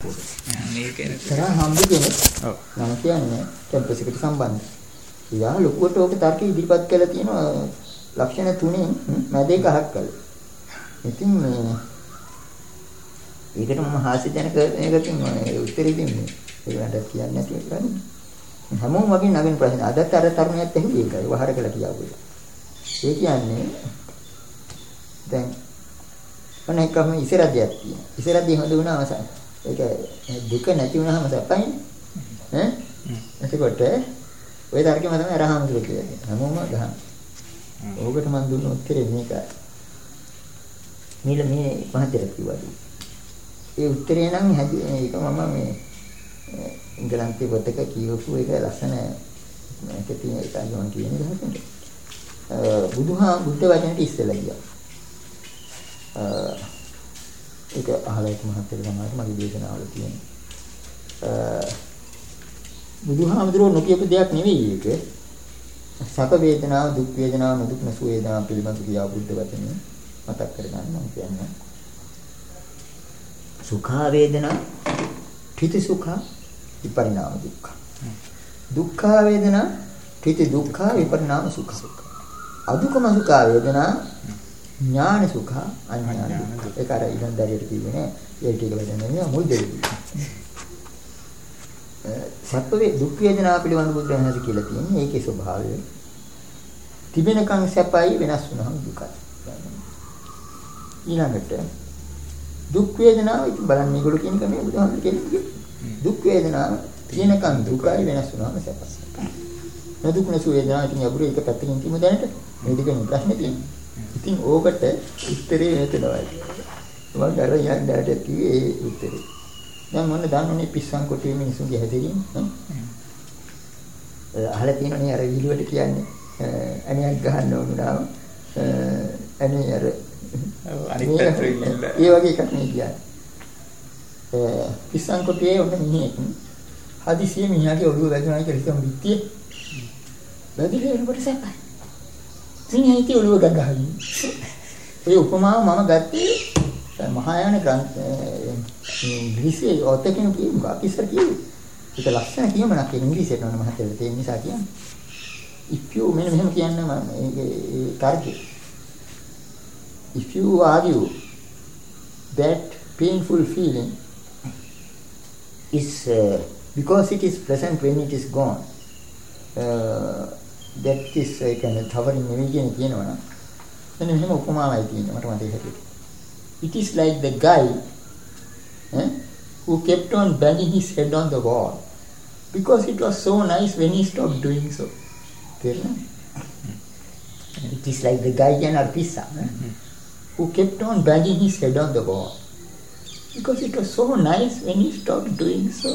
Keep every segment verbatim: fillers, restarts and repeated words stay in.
මේකේ තරහ හම්බුනේ. ඔව්. මම කියන්නේ කැම්පස් එකට සම්බන්ධ. යා ලොකුවට ඕක තර්ක ඉදිරිපත් කළා තියෙනවා ලක්ෂණ තුනෙන් මැද එක අහක් කළා. ඉතින් මේ ඒකට මම හාස්‍ය ජනක මේකකින් උත්තරේ දෙන්නේ. ඒකට කියන්නේ නැති එකනේ. හැමෝම වගේ නගින ප්‍රශ්න. අදත් අර තරුණියත් ඇහුවේ ඒකයි. වහර කළා කියාවුවා. ඒ කියන්නේ දැන් මොන එකම ඉසරදියක් තියෙනවා. ඉසරදිය හොඳ වුණා අවසන්. ඒක දුක නැති වුණාම සපයිනේ. ඈ? එතකොට ඔය තර්කෙම තමයි අරහාමුදුර කියන්නේ. හැමෝම ගහන. ඕකට මම දුන්න උත්තරේ මේකයි. මේල මේ මහත්තයා කිව්වා. ඒ උත්තරේ නම් ඒක මම මේ ඉංග්‍රීසි පොතක කියවපු එක ලස්සන මේක තියෙන එක මම කියන්නේ ගහන්නේ. බුදුහා බුද්ධ වචනට ඉස්සෙල්ලා ගියා. ඒක අහලා ඉන්න මහත්තයා තමයි මගේ දේශනාවල තියෙන්නේ. බුදුහාමුදුරුවෝ නොකියපු දෙයක් නෙවෙයි ඒක. සැප වේදනාව, දුක් වේදනාව, දුක් නැසු වේදනාව පිළිබඳ කියා බුද්ධ වචනේ මතක් කරගන්න මම කියන්නේ. සුඛා වේදනා, ඨිති සුඛා, විපරිණාම දුක්ඛ. දුක්ඛ වේදනා, ඨිති දුක්ඛ, විපරිණාම සුඛ. අදුකම සුඛා වේදනා, ඥාන සුඛ, අඥාන දුක්ඛ. ඒක අර ඉඳන් දැරියට කිව්වේ නෑ. ඒ ටික වෙන්නේ මුල් දෙකයි. සැප වේ දුක් වේදනා පිළිබඳ බුද්ධ ධර්මයේ කියලා තියෙන්නේ ඒකේ ස්වභාවය. තිබෙනකන් සැපයි වෙනස් වුණාම දුකයි. ඊළඟට දුක් වේදනාව ඉතින් බලන්න මේගොල්ලෝ කියන එක මේ බුදුහාමුදුරු කියන්නේ. දුක් වේදනාව තියෙනකන් දුකයි වෙනස් වුණාම සැපයි. නොදුක් නැසු වේදනාව ඉතින් අපුරු එක පැත්තකින් කිමු දැනට මේ දෙකෙන් ප්‍රශ්නේ තියෙන්නේ. ඉතින් ඕකට උත්තරේ මේ තමයි. මම අර යන්නට කිව්වේ ඒ උත්තරේ. දැන් මොන දන්නෝනේ පිස්සන් කොටුවේ මිනිසුන්ගේ හැදෙරීම ඈ අහලා තියෙනනේ අර විලුවට කියන්නේ අනියක් ගහන්න ඕනුනාම අනේ අර අනික් පැත්තට ඉන්න ඒ වගේ එකක් නේ කියන්නේ පිස්සන් කොටුවේ ඔන්න මිනිහෙක් හදිසියෙ මිනිහාගේ ඔළුව වැදුනා කියලා හිතමු පිටියේ වැදිලා එනකොට සැපයි මිනිහා හිතේ ඔළුව ගගහයි ඒ උපමාව මම ගත්තේ මහායාන ග්‍රන්ථ ඉංග්‍රීසි ඔතකින් කියමු අපි ඉස්සර කිව්වේ ඒක ලක්ෂණ කියමනක් ඉංග්‍රීසියට නම මහත්තයා තේින්න නිසා කියන්නේ if you මෙන්න මෙහෙම කියන්න මම ඒ කාර්යය if you argue that painful feeling is uh, because it is present when it is gone uh, that is uh, kind of towering නෙවෙයි කියන කියනවනම් මෙන්න මෙහෙම උපමාවයි තියෙන්නේ මට මතක හිටියේ it is like the guy eh, who kept on banging his head on the wall because it was so nice when he stopped doing so. It is like the guy in Arpisa eh, who kept on banging his head on the wall because it was so nice when he stopped doing so.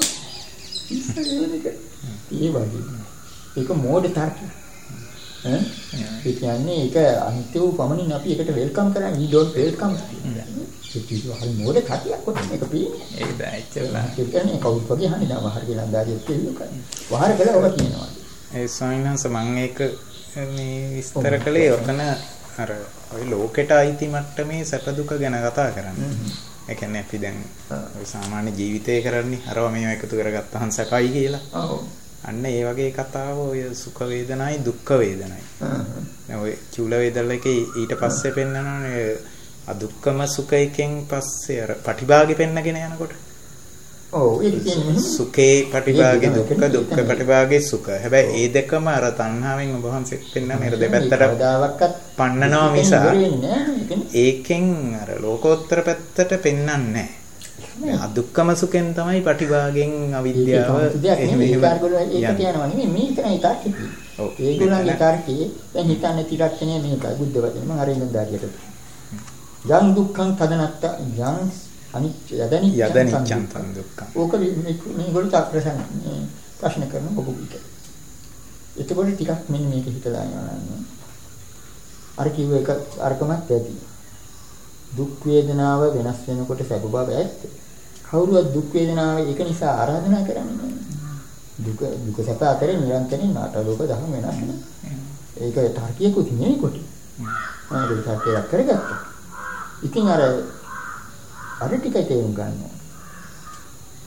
ඒ වගේ ඒක මෝඩ තර්කයක් ඈ ඒ කියන්නේ ඒක අන්තිම වූ පමණින් අපි ඒකට වෙල්කම් කරන්නේ we don't welcome ඒක කිව්ව හරි මෝඩ කතියක් කොට මේක පේන්නේ ඒක දැච්චලා ඒ කියන්නේ කවුරුත් වගේ හන්නේ නෑ වහර කියලා අන්දාරියක් කියනවා වහර කියලා ඔබ කියනවා ඒ සයින්ස් මම ඒක මේ විස්තර කළේ ඔතන අර ඔය ලෝකෙට අයිති මට්ටමේ සැප දුක ගැන කතා කරන්නේ ඒ කියන්නේ අපි දැන් ඔය සාමාන්‍ය ජීවිතේ කරන්නේ අරවා මේව එකතු කරගත්තාම සැපයි කියලා ඔව් අන්න ඒ වගේ කතාව ඔය සුඛ වේදනයි දුක්ඛ වේදනයි. දැන් ඔය චූල වේදනලකේ ඊට පස්සේ පෙන්නනනේ අදුක්ඛම සුඛයෙන් පස්සේ අර පටිභාගෙ පෙන්නගෙන යනකොට. ඔව් ඒක කියන්නේ සුඛේ පටිභාගෙ දුක්ඛ දුක්ඛ පටිභාගෙ සුඛ. හැබැයි ඒ දෙකම අර තණ්හාවෙන් ඔබ වහන්සේ පෙන්නන මේ දෙපැත්තට දාවක්වත් පන්නනවා මිස ඒකෙන් අර ලෝකෝත්තර පැත්තට පෙන්නන්නේ නැහැ. අදුක්කම සුඛෙන් තමයි පටිභාගෙන් අවිද්‍යාව එහෙම එහෙම ඒක කියනවා නෙමෙයි මේ තමයි තාර්කික. ඔව් ඒගොල්ලන්ගේ තාර්කයේ දැන් හිතන්නේ තිරක්ෂණය මේකයි බුද්ධ වචනේ මම අර ඉන්න දාරියට. යං දුක්ඛං තදනත්ත යං අනිච්ච යදනි යදනිච්ඡං තං දුක්ඛං. ඕක මේගොල්ලෝ තාක්‍රසන් ප්‍රශ්න කරන බොහෝ විට. එතකොට ටිකක් මෙන්න මේක හිතලා යනවා. අර කිව්ව එක අරකමත් ඇති. දුක් වේදනාව වෙනස් වෙනකොට සැප බව ඇත්ත. කවුරුවත් දුක් වේදනාව ඒක නිසා ආරාධනා කරන්නේ නැහැ. දුක දුක සැප අතරේ නිරන්තරයෙන් නාටලෝක දහම වෙනස් වෙනවා. ඒක තාර්කිකකුත් නෙවෙයි කොට. මම ඒක තාර්කිකයක් කරගත්තා. ඉතින් අර අර ටිකයි තේරුම් ගන්න.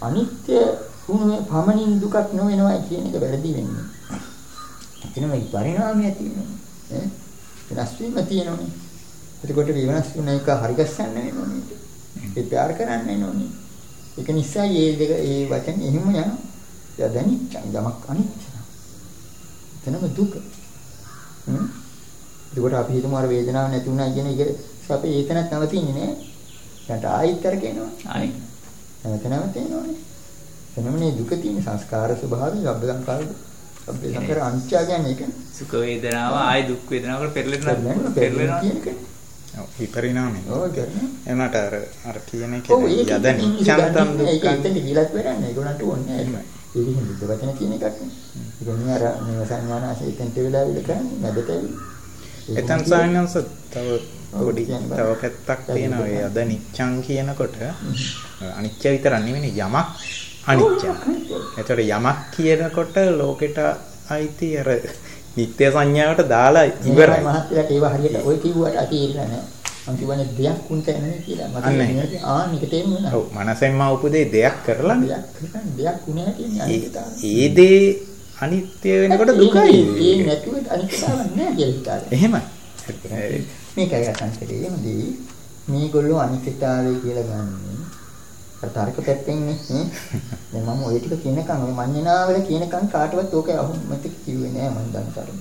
අනිත්‍ය වුණේ පමණින් දුකක් නොවෙනවා කියන එක වැරදි වෙන්නේ. එතන මේ පරිණාමය තියෙනවා. ඈ වෙනස් වීම තියෙනවානේ. එතකොට වෙනස් වුණ එක හරි ගස්සන්න වෙනෝනේ. ඒ ප්‍රාර කරන්න වෙනෝනේ. ඒක නිසා මේ දෙක ඒ වචන එහෙම යනවා. යදනිච්ච යමක් අනිත්‍ය. එතනම දුක. හ්ම්. ඒකට අපි හිතමු අර වේදනාවක් නැති වුණා කියන එක අපි ඒතනත් නවතින්නේ නෑ. ඊට ආයිත් අර කියනවා. ආයි. නැවත නැවත එනෝනේ. එනමනේ දුක තියෙන සංස්කාර ස්වභාවය සබ්බ සංකාර සබ්බ සංකාර අනිත්‍ය කියන්නේ ඒක. සුඛ වේදනාව ආයි දුක් වේදනාවකට පෙරලෙනවා පෙරලෙනවා කියන්නේ. ඔව් විපරිණාමය. ඔව් කියන්නේ. එනට අර අර කියන එක යදනිච්චන්තම් දුක්ඛං ඒකෙන් ගිලත් වෙරන්නේ ඒගොල්ලන්ට ඕනේ නෑ. ඒකෙන් බුද්ධ වචන කියන එකක් නේ. ඒකනේ අර මේ සංඥානාසයෙන් වෙලා විල කරන්නේ නැදට එතන සායනස තව පොඩි තව පැත්තක් තියෙනවා. ඒ අද නිච්ඡං කියනකොට අනිත්‍ය විතර නෙවෙයි යමක් අනිත්‍යයි. ඒතකොට යමක් කියනකොට ලෝකෙට අයිති අර නිත්‍ය සංඥාවට දාලා ඉවරයි. මහත්යලට ඒව හරියට ඔය කිව්වට අතීරිලා නැහැ. මම කියන්නේ දෙයක් උන්ට එන්නේ කියලා. මට ආ නික තේරුණා. ඔව් මනසෙන්ම උපදේ දෙයක් කරලා දෙයක් කරන්නේ දෙයක් උනේ නැතිනේ අනිත්‍යතාවය. ඒ දේ අනිත්‍ය වෙනකොට දුකයි. ඒ නැතුව අනිත්‍යතාවක් නෑ කියලා හිතාගෙන. එහෙමයි. මේකයි අසංකේතය. එමුදී මේගොල්ලෝ අනිත්‍යතාවය කියලා ගන්නේ අර තර්ක පැත්තෙන් නේ. දැන් මම ඔය ටික කියනකම් ඔය මඤ්ඤණාවල කියනකම් කාටවත් ඕක අහුම්මත කිව්වේ නෑ මම දන්නතරම.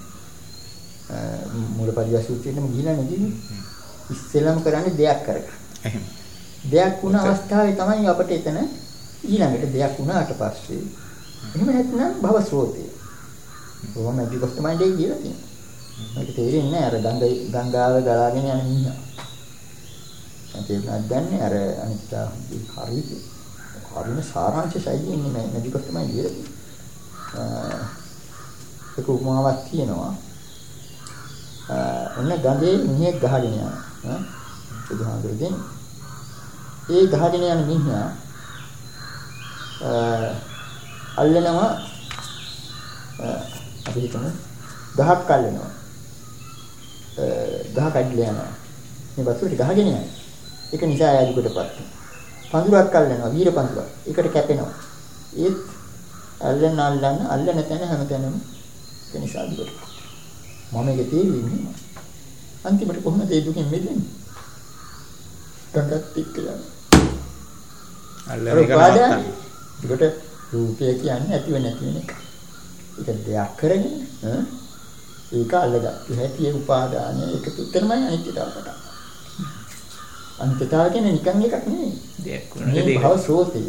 මූලපරිවර්ත සූත්‍රයේම ගිහිලා නෙදී. ඉස්සෙල්ලාම කරන්නේ දෙයක් කරගන්න. එහෙම. දෙයක් වුණ අවස්ථාවේ තමයි අපිට එතන ඊළඟට දෙයක් වුණාට පස්සේ එහෙම නැත්නම් භව ස්රෝතය. කොහොම මේක තමයි දෙය කියලා තියෙනවා. මේක තේරෙන්නේ නැහැ අර ගංගා ගංගාව ගලාගෙන යන මිනිහා. ඒක නැද්දන්නේ අර අනිත් හරියට හරින සාරාංශ ශෛලිය ඉන්නේ මේ මේක තමයි කියලා තියෙනවා. ඒක උපමාවක් තියෙනවා. ඔන්න ගඟේ මිනිහෙක් ගහගෙන යනවා. ඈ බුදුහාමුදුරුවෝ ඒ ගහගෙන යන මිනිහා අල්ලනවා අපි හිතමු ගහක් අල්ලනවා ගහ කඩලා යනවා මේ වතුරට ගහගෙන යනවා ඒක නිසා ආයුකටපත් පඳුරක් අල්ලනවා වීර පඳුරක් ඒකට කැපෙනවා ඒත් අල්ලන අල්ලන අල්ලන තැන හැමතැනම ඒ නිසා දුකට මම ඒක තේරෙන්නේ අන්තිමට කොහොමද ඒ දුකින් මිදෙන්නේ ගඟත් එක්ක යනවා අල්ලන එක නවත්තන්න ඒකට රූපය කියන්නේ ඇතිව නැති වෙන එක. ඒක දෙයක් කරගෙන ඈ ඒක අල්ලගත්තු හැටි ඒ උපාදානය ඒක තුතරමයි අනිත්‍යතාවට. අනිත්‍යතාව කියන්නේ නිකන් එකක් නෙවෙයි. දෙයක් වුණාට දෙයක්. භව සෝතය.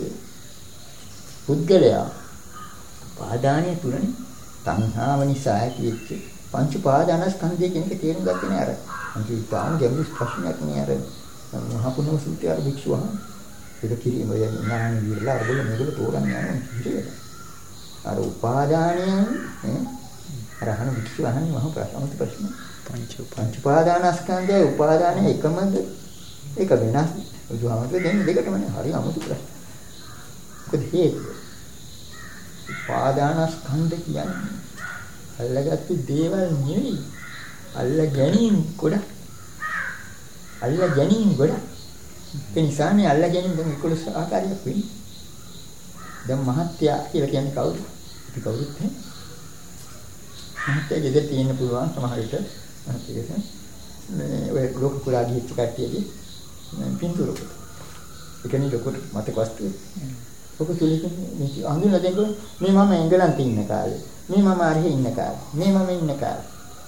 පුද්ගලයා උපාදානය තුරනේ තණ්හාව නිසා ඇතිවෙච්ච පංච උපාදානස්කන්ධය කියන එක තේරුම් ගත්තේ නෑ අර. අන්ති තාම ගැඹුරු ප්‍රශ්නයක් නේ අර මහා පුණ්‍ය සූත්‍රය අර භික්ෂුවහන් ඒක කිරීම ඔය ඥාන විරලා අරගොල්ල මේගොල්ල තෝරන්නේ යනවා කිරියද අර උපාදානයන් ඈ අර අහන වික්ෂු අහන්නේ මහ ප්‍රශ්නවත් ප්‍රශ්න පංච පංච උපාදානස්කන්ධය උපාදානය එකමද ඒක වෙනස් බුදුහාමුදුරුවෝ දෙන්නේ දෙකටම නේ හරි අමුතු ප්‍රශ්න මොකද හේතුව උපාදානස්කන්ධ කියන්නේ අල්ලගත්තු දේවල් නෙවෙයි අල්ල ගැනීම ගොඩක් අල්ල ගැනීම ගොඩක් ඒ නිසානේ අල්ල ගැනීම දැන් එකොළොස් ආකාරයක් වෙන්නේ. දැන් මහත්යා කියලා කියන්නේ කවුද? අපි කවුරුත් නේ. මහත්යා ගෙදර තියෙන්න පුළුවන් සමහර විට මහත්යෙක් මේ ඔය ලෝක පුරා ගිහිච්ච කට්ටියගේ පින්තූරක. ඒකනේ ලොකුට මතක වස්තුව. ඔක තුලින් මේ අඳුන දෙන්න මේ මම එංගලන්තේ ඉන්න කාලේ. මේ මම ආරෙහි ඉන්න කාලේ. මේ මම ඉන්න කාලේ.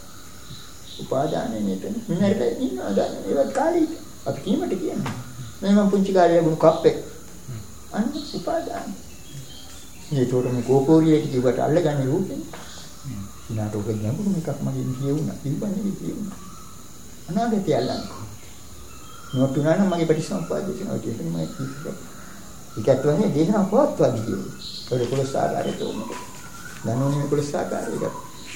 උපාදානයේ මෙතන මිනිහට ඉන්නවා දැන් ඒවත් කාලේ අපි කීමට කියන්නේ. මේ මම පුංචි කාලේ ලැබුණු කප් එක. අන්න උපාදාන. මේ තෝරම කෝපෝරියට කිව්වට අල්ලගන්නේ රූපේ. ඊනාට ඔක ගැඹුරු එකක් මගේ කියුණා. ඉල්පන්නේ කියුණා. අනාගතය අල්ලන්නේ. නොතුනා නම් මගේ ප්‍රතිසම්පාදේ කියනවා කියන්නේ මම කිව්වා. ඒකත් වගේ දේශනා පවත්වන්නේ කියනවා. ඒක කොලස් ආකාරයට උනට. දැනුනේ කොලස් ආකාරයක.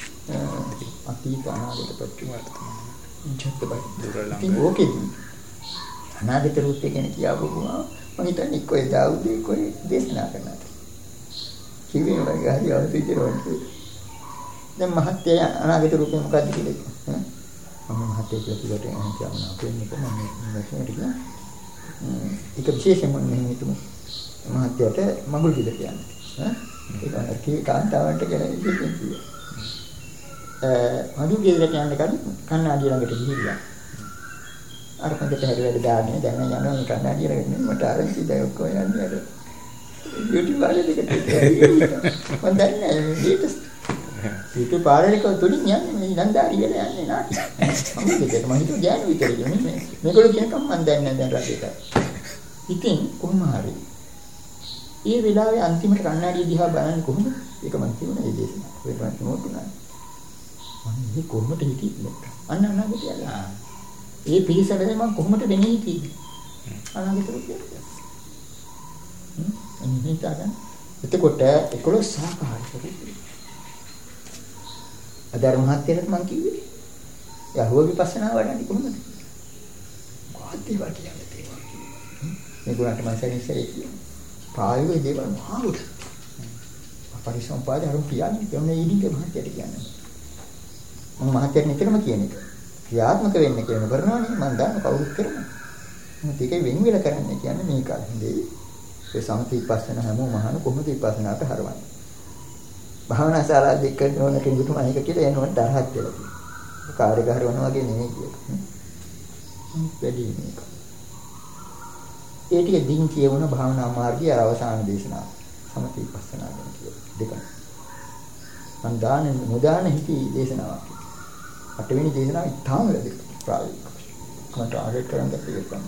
අතීත අනාගත ප්‍රතිවර්තන. ඉච්ඡත්බයි දුරලම්. ඉතින් ඕකෙදී අනාගත රූපේ ගැන කියවුවා මම හිතන්නේ කොයි දාවුදේ කොයි දේශනා කරනවාද කිව්වේ වගේ හරි අවශ්‍යයි දැන් මහත්ය අනාගත රූපේ මොකද්ද කියලා මම මහත්ය කියලා කිව්වට එහෙම කියන්න අපේ මේක මම මේකට කියලා ඒක විශේෂයෙන්ම මෙහෙම හිතමු මහත්යට මඟුල් පිට කියන්නේ. ඈ ඒක කී කාන්තාවන්ට කියන ඉතින් කිව්වා. අ මඟුල් ගෙදරට යන්න කලින් කන්නාඩිය ළඟට ගිහිල්ලා අර හොඳට හැරි වැඩ දාන්නේ දැන් යනවා මේ කන්නාඩිය ළඟට මට ආරංචි දැන් ඔක්කොම යන්නේ අර YouTube වල දෙකට මම දන්නේ මේක YouTube පාරේක තුලින් යන්නේ මේ නන්දාරිය යන්නේ නාටි මම දෙකට මම හිතුවා ගෑනු විතර කියන්නේ මේගොල්ලෝ කියනකම් මම දන්නේ නැහැ දැන් රටේට ඉතින් කොහොම හරි ඒ වෙලාවේ අන්තිමට කන්නාඩිය දිහා බලන්නේ කොහොමද ඒක මම කියුණා ඒ දේශනාව ඒක මම නෝටුනා මම මේ කොහොමද හිටියේ අන්න අනාගතය යලා ඒ පිළිසරේ මම කොහොමද වෙන්නේ හිටියේ අනාගතේ කියන්නේ හ්ම් එන්නේ තාගන් එතකොට එකොළොස් සාකාරයි අදාර මහත්යලට මම කිව්වේ යහුව විපස්සනා වඩන්නේ කොහොමද මොකක්ද ඒවා කියන්නේ ඒවා මේගොල්ලන්ට මම සැනිසරේ කියන්නේ පාළුවේ දේවල් මහාවුට පරිසම්පාද අරුම් කියන්නේ කියන්නේ ඊඩිගේ මහත්යට කියන්නේ මම මහත්යට නිතරම කියන එක ක්‍රියාත්මක වෙන්න කියන කරනවානේ මම දන්න කවුරුත් කරනවා මොකද ඒකේ වෙන් වෙලා කරන්නේ කියන්නේ මේක හින්දේ ඒ සමථ විපස්සනා හැමෝම අහන කොහොමද විපස්සනාට හරවන්නේ භාවනා ශාලා දෙක නෝන කෙනෙකුට මම එක කියලා එනවට තරහක් වෙලා තියෙනවා කාර්ය කරනවා වගේ නෙමෙයි කියලා වැඩි මේක ඒ ටික දින් කියවන භාවනා මාර්ගයේ අවසාන දේශනාව සමථ විපස්සනා ගැන කියලා දෙක මම දාන මුදාන හිටි දේශනාවක් අටවෙනි දේශනාව ඉතාම වැදගත් ප්‍රායෝගික මට ආරෙත් කරන් ගත්තේ ඒක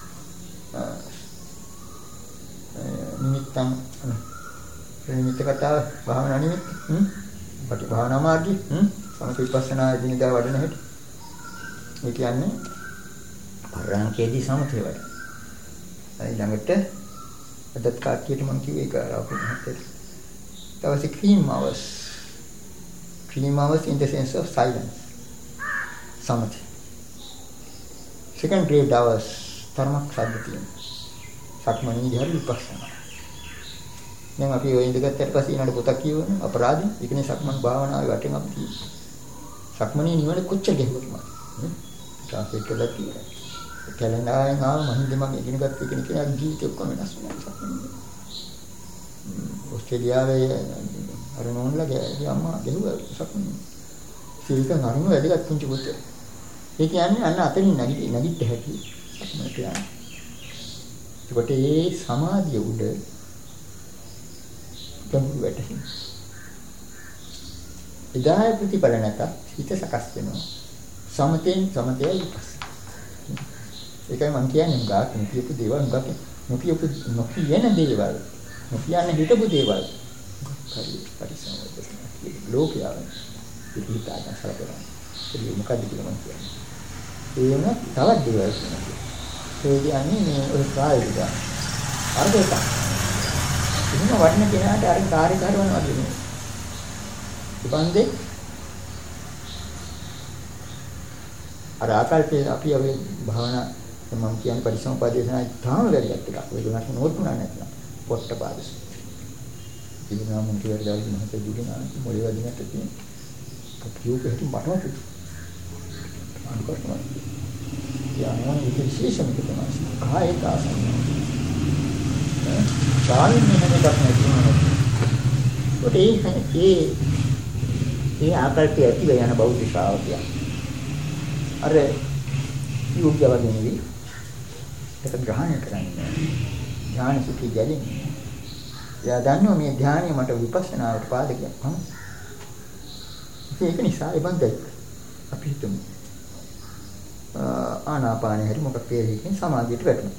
නිමිත්තන් නිමිත්ත කතාව භාවනා නිමිත්ත හ්ම් පටි භාවනා මාර්ගය හ්ම් සමථ විපස්සනා දිනදා වඩන හැටි ඒ කියන්නේ පරාංකේදී සමථය වඩන අයි ළඟට අදත් කාටියට මම කිව්වේ ඒක අපේ මහත්තයා that was a cream hours cream hours in the sense of silence samadhi second grade hours තරමක් ශබ්ද තියෙනවා සක්මණේ දිහා විපස්සනා දැන් අපි ඔය ඉඳගත්තට පස්සේ ඊනට පොතක් කියවන අපරාධි ඒකනේ සක්මන් භාවනාවේ වටෙන් අපි තියෙන්නේ සක්මණේ නිවන කොච්චර ගැහුවද මම ට්‍රාන්ස්ලේට් කරලා තියෙනවා කැලෙන්ඩායෙන් ආව මහින්ද මගේ ඉගෙන ගත්ත කෙනෙක් කෙනා ජීවිතේ ඔක්කොම වෙනස් වුණා සක්මණේ ඕස්ට්‍රේලියාවේ අර නෝන්ලා ගේ අම්මා ගැහුවා සක්මණේ ඒක නරිම වැඩිගත් පුංචි පුතේ ඒ කියන්නේ අන්න අතනින් නැගිට නැගිට හැටි සක්මණ කියන්නේ ඒකට ඒ සමාධිය උඩ ගැඹුරු වැටෙන. ඉදාය ප්‍රතිඵල නැත හිත සකස් වෙනවා. සමතෙන් සමතය විපස්. ඒකයි මම කියන්නේ ගාක් නොකියපු දේවල් ගාක් නොකියපු නොකියන දේවල් නොකියන්න හිතපු දේවල් හරි පරිසමවද ලෝකයාව පිළිහිතාන සලකනවා. ඒක මොකද්ද කියලා මම කියන්නේ. ඒම තවත් දේවල් කියනවා. ඒ කියන්නේ මේ ඔය ප්‍රායෝගික අර්ථයක්. ඉතින් වටින කෙනාට අර කාර්ය කරනවා වගේ නේ. ඉපන්දේ අර ආකල්පේ අපි අපි භාවනා මම කියන්නේ පරිසම්පාදේශනා තාම වැදගත් එකක්. ඒක උනත් නෝටුනා නැත්නම් පොට්ටපාදස. ඉතින් නම් මම කියලා දාලා මහත දුන්නා මොලේ වදිනට තියෙන. කපියෝ පිටින් බටවත්. අනිකටම යාන විශේෂම තමයි. කායික ආසන. සාමින් මෙහෙමකට නැතිවෙනවා. ඒ ඒ ඒ ආකල්පය ඇතිව යන බෞද්ධ ශ්‍රාවකයා. අර යෝග්‍ය වගේ නෙවෙයි. ඒක ග්‍රහණය කරන්නේ. ඥාන සුඛී ගැලෙන්නේ. එයා දන්නවා මේ ධානය මට විපස්සනාවට පාදකයක් තමයි. ඒක නිසා ඒ බන්දයි අපි හිතමු. ආනාපානය හරි මොකක් තේරෙන්නේ සමාධියට වැටෙනවා.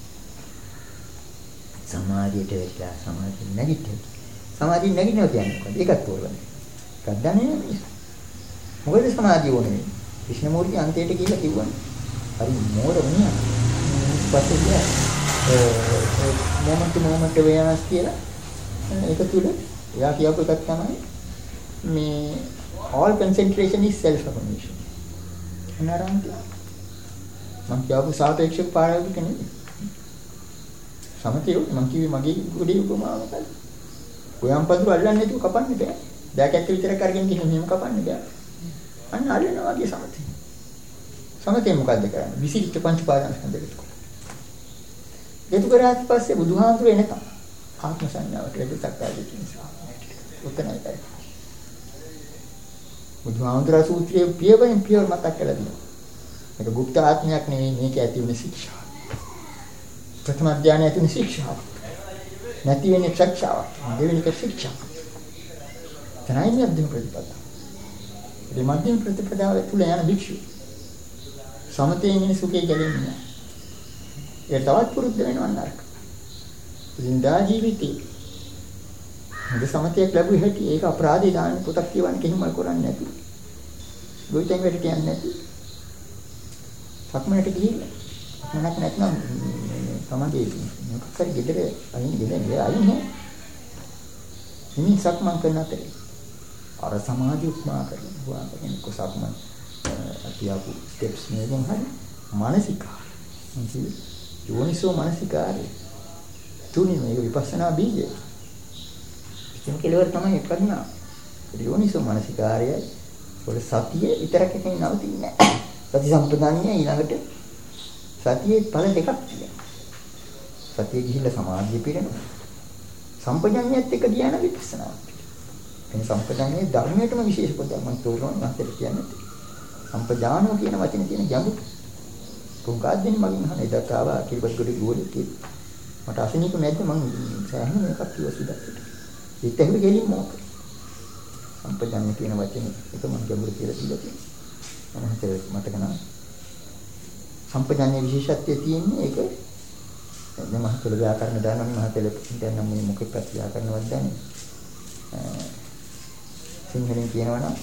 සමාධියට වැටලා සමාධිය නැගිටින්න. සමාධිය නැගිටිනවා කියන්නේ මොකද? ඒකත් තෝරගන්න. එකක් දන්නේ නැහැ. මොකද සමාධිය ඕනේ. ක්‍රිෂ්ණමූර්ති අන්තයට කියලා කිව්වනේ. හරි මෝඩ වුණා. පස්සේ ගියා. ඒ මොමන්ට් මොමන්ට් වේනස් කියලා. ඒක තුල එයා කියපු එකක් තමයි මේ all concentration is self affirmation. අනාරන්ත මම කියපු සාපේක්ෂක පාරායුක නෙමෙයි. සමතේ මම කිව්වේ මගේ ගොඩේ උපමාව මොකද? ගොයම් පඳුර අල්ලන්නේ නැතුව කපන්න බෑ. දැකැත්ත විතරක් අරගෙන ගිහින් මෙහෙම කපන්න බෑ. අන්න අල්ලනවා වගේ සමතේ. සමතේ මොකද්ද කරන්නේ? විසිරිච්ච පංච පාදයන් හඳගෙන. ඒක කරාට පස්සේ බුදුහාමුදුර එනකම් ආත්ම සංඥාවට වැඩි සක්කාය දිට්ඨිය නිසා. උතනයි කරේ. බුදුහාමුදුරුවෝ සූත්‍රයේ පියවරෙන් පියවර මතක් කරලා දෙනවා. මේක গুপ্ত ආත්මයක් නෙවෙයි මේක ඇති වෙන ශික්ෂාව. ප්‍රථම ධානය ඇති වෙන ශික්ෂාව. නැති වෙන ශික්ෂාව. දෙවෙනි එක ශික්ෂාව. තනයි මධ්‍යම ප්‍රතිපදාව. මේ මධ්‍යම ප්‍රතිපදාව තුළ යන භික්ෂුව සමතයෙන් ඉන්නේ සුඛේ ගැලෙන්නේ නැහැ. ඒ තවත් පුරුද්ද වෙනවා නරක. ඉන්දා ජීවිතේ මේ සමතයක් ලැබුවේ හැටි ඒක අපරාධේ දාන්න පොතක් කියවන්න කිසිම කරන්නේ නැති. ගොවිතැන් වැඩට යන්නේ නැති. සක්මනට ගිහිල්ලා මනක් නැත්නම් සමගිය මොකක් හරි ගෙදර අයින් ගෙදර අයින් නෑ. ඉතින් සක්මන් කරන අතරේ අර සමාධි උපමා කරනවා කියන්නේ කොසක්මන් අපි ආපු ස්ටෙප්ස් නෙවෙයි හරි මානසිකාර. මොකද යෝනිසෝ මානසිකාරය තුනින් මේක විපස්සනා බීජය. ඉතින් කෙලවර තමයි කරනවා. යෝනිසෝ මානසිකාරයයි පොළ සතිය විතරක් එකෙන් නවතින්නේ නැහැ. සති සම්පදානිය ඊළඟට සතියේ ඵල දෙකක් තියෙනවා. සතිය ගිහිල්ලා සමාධිය පිරෙනවා. සම්පජඤ්ඤයත් එක්ක ධ්‍යාන විපස්සනා. මේ සම්පජඤ්ඤයේ ධර්මයටම විශේෂ පොතක් මම තෝරනවා නැත්නම් කියන්නේ. සම්පජානෝ කියන වචනේ තියෙන ගැඹුර. පුංගාද්දෙනි මගෙන් අහන එදා ආවා කිරිබත් ගොඩේ ගෝලෙ කිව්වා. මට අසනීප නැද්ද මං සෑහෙන එකක් කිව්වා සිද්ධාර්ථට. ඒත් එහෙම ගෙලින් මොකද? සම්පජානෝ කියන වචනේ ඒක මම ගැඹුර කියලා දීලා තියෙනවා. මම හිතේ මතක නැහැ. සම්පජානයේ විශේෂත්වය තියෙන්නේ ඒක දැන් මම හිතේ ව්‍යාකරණ දානවා මම හිතේ දැන් නම් මේ මොකෙක්වත් ව්‍යාකරණවත් දන්නේ. සිංහලෙන් කියනවා නම්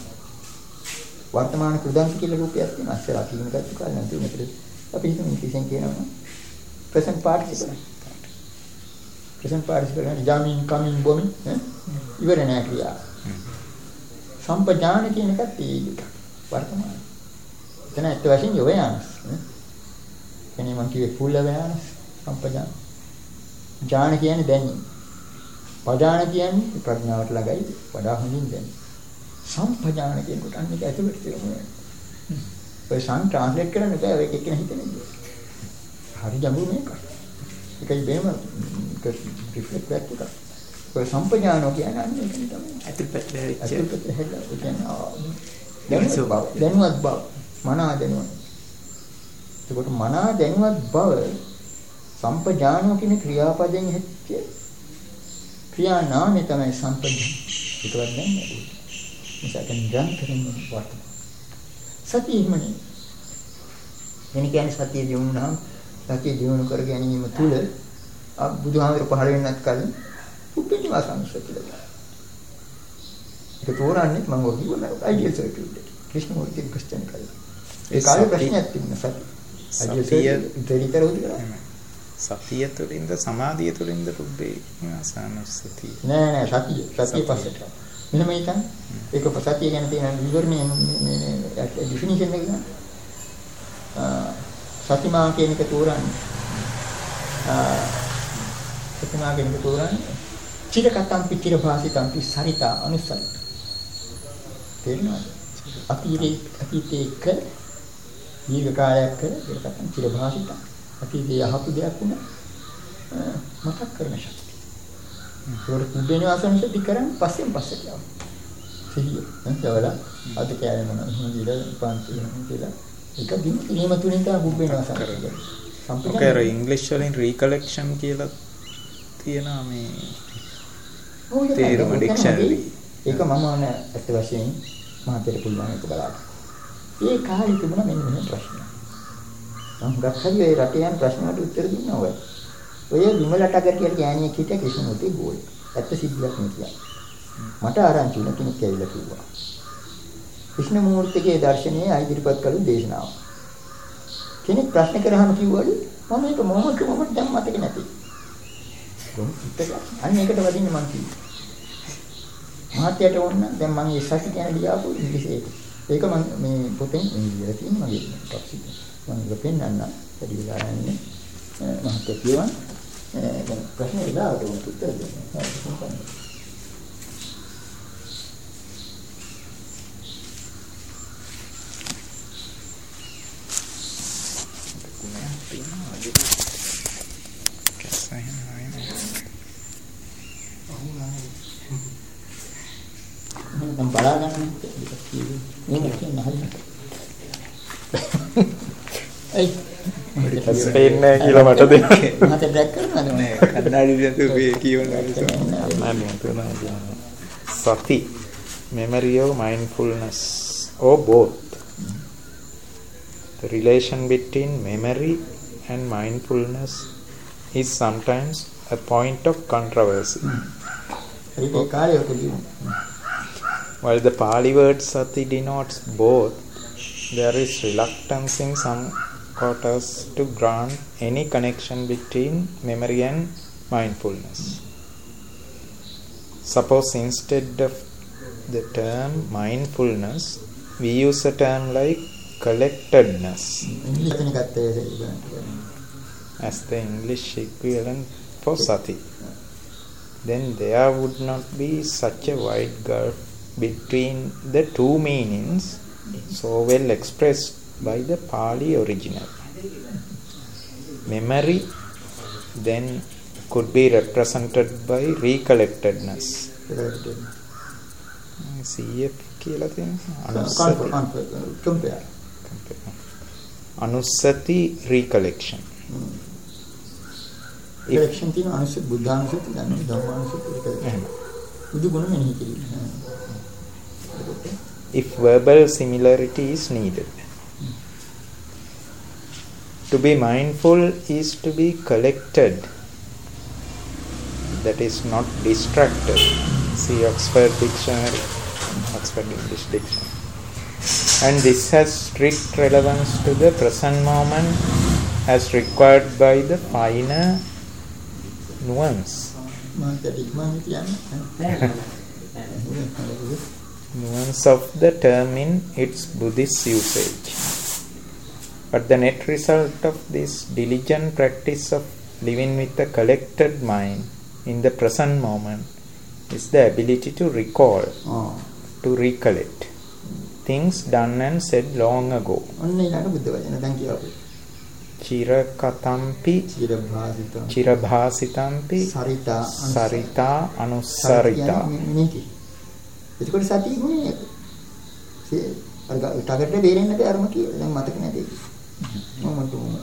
වර්තමාන කෘදාංශ කියලා රූපයක් තියෙනවා. අස්සර අකිලින ගත්ත කාලේ නම් තියෙන අපි හිතමු ඉංග්‍රීසියෙන් කියනවා present participle. present participle කියන්නේ jamin coming bombing ඈ ඉවර නෑ ක්‍රියාව. සම්පජාන කියන එකත් ඒක වර්තමාන. එතන ඇත්ත වශයෙන්ම යෝයානස් ඈ. එනේ මම කිව්වේ full awareness සම්පජාන. ඥාන කියන්නේ දැනීම. පජාන කියන්නේ ප්‍රඥාවට ළඟයි වඩා හොඳින් දැනීම. සම්පජාන කියනකොට අන්න ඒක ඇතුළට තියෙනවා. ඔය සං ට්‍රාන්ස්ලේට් කරන්න බෑ ඒක එක්කන හිතන්නේ. හරි ගැඹුරු මේක. ඒකයි බේම රිෆ්ලෙක්ට් වෙච්ච එක. ඔය සම්පජානෝ කියන්නේ අන්න ඒක තමයි. ඇතුළට හැරිච්ච. ඇතුළට හැදලා ඒ කියන්නේ දැනුවත් බව. දැනුවත් බව. මනා දැනුවත්. ඒකට මනා දැනුවත් බව සම්පජානෝ කියන ක්‍රියාපදයෙන් හැච්ච ක්‍රියා නාමය තමයි සම්පජාන. ඒකවත් දැනන්නේ. මේක නිරන්තරයෙන් වර්තමාන. සතිය හිමනේ. එනි කියන්නේ සතිය දිනුනහම සතිය දිනු කර ගැනීම තුල බුදුහාමර පහළ වෙන්නත් කලින් උපේනිවාසංශතිල. ඒක තෝරන්නේ මම ඔය කිව්වම අයිඩියල් සර්කියුට් එක. ක්‍රිෂ්ණමූර්ති ක්‍රිස්තියානි කල්ලා. ඒ කාලේ ප්‍රශ්නයක් තිබුණා සතිය. අයිඩියල් දෙලිතර උදේ කරා. සතිය තුළින්ද සමාධිය තුළින්ද පුබ්බේ නිවාසානුස්සතිය. නෑ නෑ සතිය සතිය පස්සට. මෙහෙම හිතන්න. ඒක සතිය ගැන තියෙන විවරණය මේ ඩිෆිනිෂන් එක ගන්න. සතිමා කියන එක තෝරන්නේ. සතිමා කියන එක තෝරන්නේ. චිරකතම් පිටිර භාසිතම් පිසරිතා අනුසරිත. තේරෙනවද? අතීතේ අතීතේක දීර්ඝ කාලයක් කර චිරකතම් චිර භාසිතම්. අතීතයේ යහපු දෙයක් වුණා මතක් කරන ශක්තිය. ඒකට කුඩේන වාසනසති කරන් පස්සෙන් පස්සට යනවා. සිහිය. එතකොට අද කෑම මොනවා හින්දිලා පාන්ති හින්දිලා ඒක දින කිරීම තුලින් තමයි කුඩේන වාසන කරන්නේ. සම්පූර්ණ ඔකේ ඉංග්‍රීසි වලින් රීකලෙක්ෂන් කියලා තියෙනවා මේ තේරුම ඩික්ෂනරි. ඒක මම අන ඇත්ත වශයෙන් මහතේට පුළුවන් එක බලන්න. ඒ කාලේ තිබුණා මෙන්න මෙහෙම ප්‍රශ්න. මම ගත්තේ ඒ රටේ යන ප්‍රශ්න වලට උත්තර දුන්නා ඔය. ඔය විමලටගර කියලා කියන්නේ කිට ක්‍රිෂ්ණමූර්ති ගෝලේ. ඇත්ත සිද්ධියක් නේ කියන්නේ. මට ආරංචි වුණ කෙනෙක් ඇවිල්ලා කිව්වා. ක්‍රිෂ්ණමූර්තිගේ දර්ශනයේ ඉදිරිපත් කළු දේශනාව. කෙනෙක් ප්‍රශ්න කරාම කිව්වලු මම මේක මොහොමද මොහොමද දැන් මතක නැති. කොහොමද ඉතින් අන්න ඒකට වදින්න මං කිව්වා. මහත්යට ඕන දැන් මම ඒ සති කියන ලියාපු ඉංග්‍රීසි ඒක. ඒක මම මේ පොතෙන් ඉංග්‍රීසියෙන් තියෙන මගේ ටොප්සික්. මම ඒක පෙන්නන්න වැඩි වෙලා යන්නේ. මහත්ය කියවන් දැන් ප්‍රශ්න ඉලාවට උත්තර දෙන්න. මම බලාගන්න මේක කියන්නේ හරියට. ඒ ස්පේන් නෑ කියලා මට දෙන්න. මට ඩ්‍රැග් කරනවද නෑ කන්නාඩි විදිහට ඔබේ කියවනවා සති memory or mindfulness or both. The relation between memory and mindfulness is sometimes a point of controversy. While the Pali word sati denotes both, there is reluctance in some quarters to grant any connection between memory and mindfulness. Suppose instead of the term mindfulness, we use a term like collectedness as the English equivalent for sati. Then there would not be such a wide gulf between the two meanings so well expressed by the Pali original. Memory then could be represented by recollectedness. C F කියලා තියෙනවා. compare. Anusati recollection. Recollection තියෙන අනුසති බුද්ධානුසති ගන්න ධම්මානුසති recollection. බුදු ගුණ මෙනෙහි කිරීම. If verbal similarity is needed. To be mindful is to be collected, that is not distracted. See Oxford Dictionary, Oxford English Dictionary. And this has strict relevance to the present moment as required by the finer nuance. nuance of the term in its Buddhist usage. But the net result of this diligent practice of living with a collected mind in the present moment is the ability to recall, oh. to recollect things done and said long ago. Chirakatampi Chirabhasitampi Sarita Sarita Anusarita. එතකොට සතිය ගුණය ඒක. අර ටගට් දෙරෙන්න බැරම කියලා. දැන් මතක නැති. Moment moment.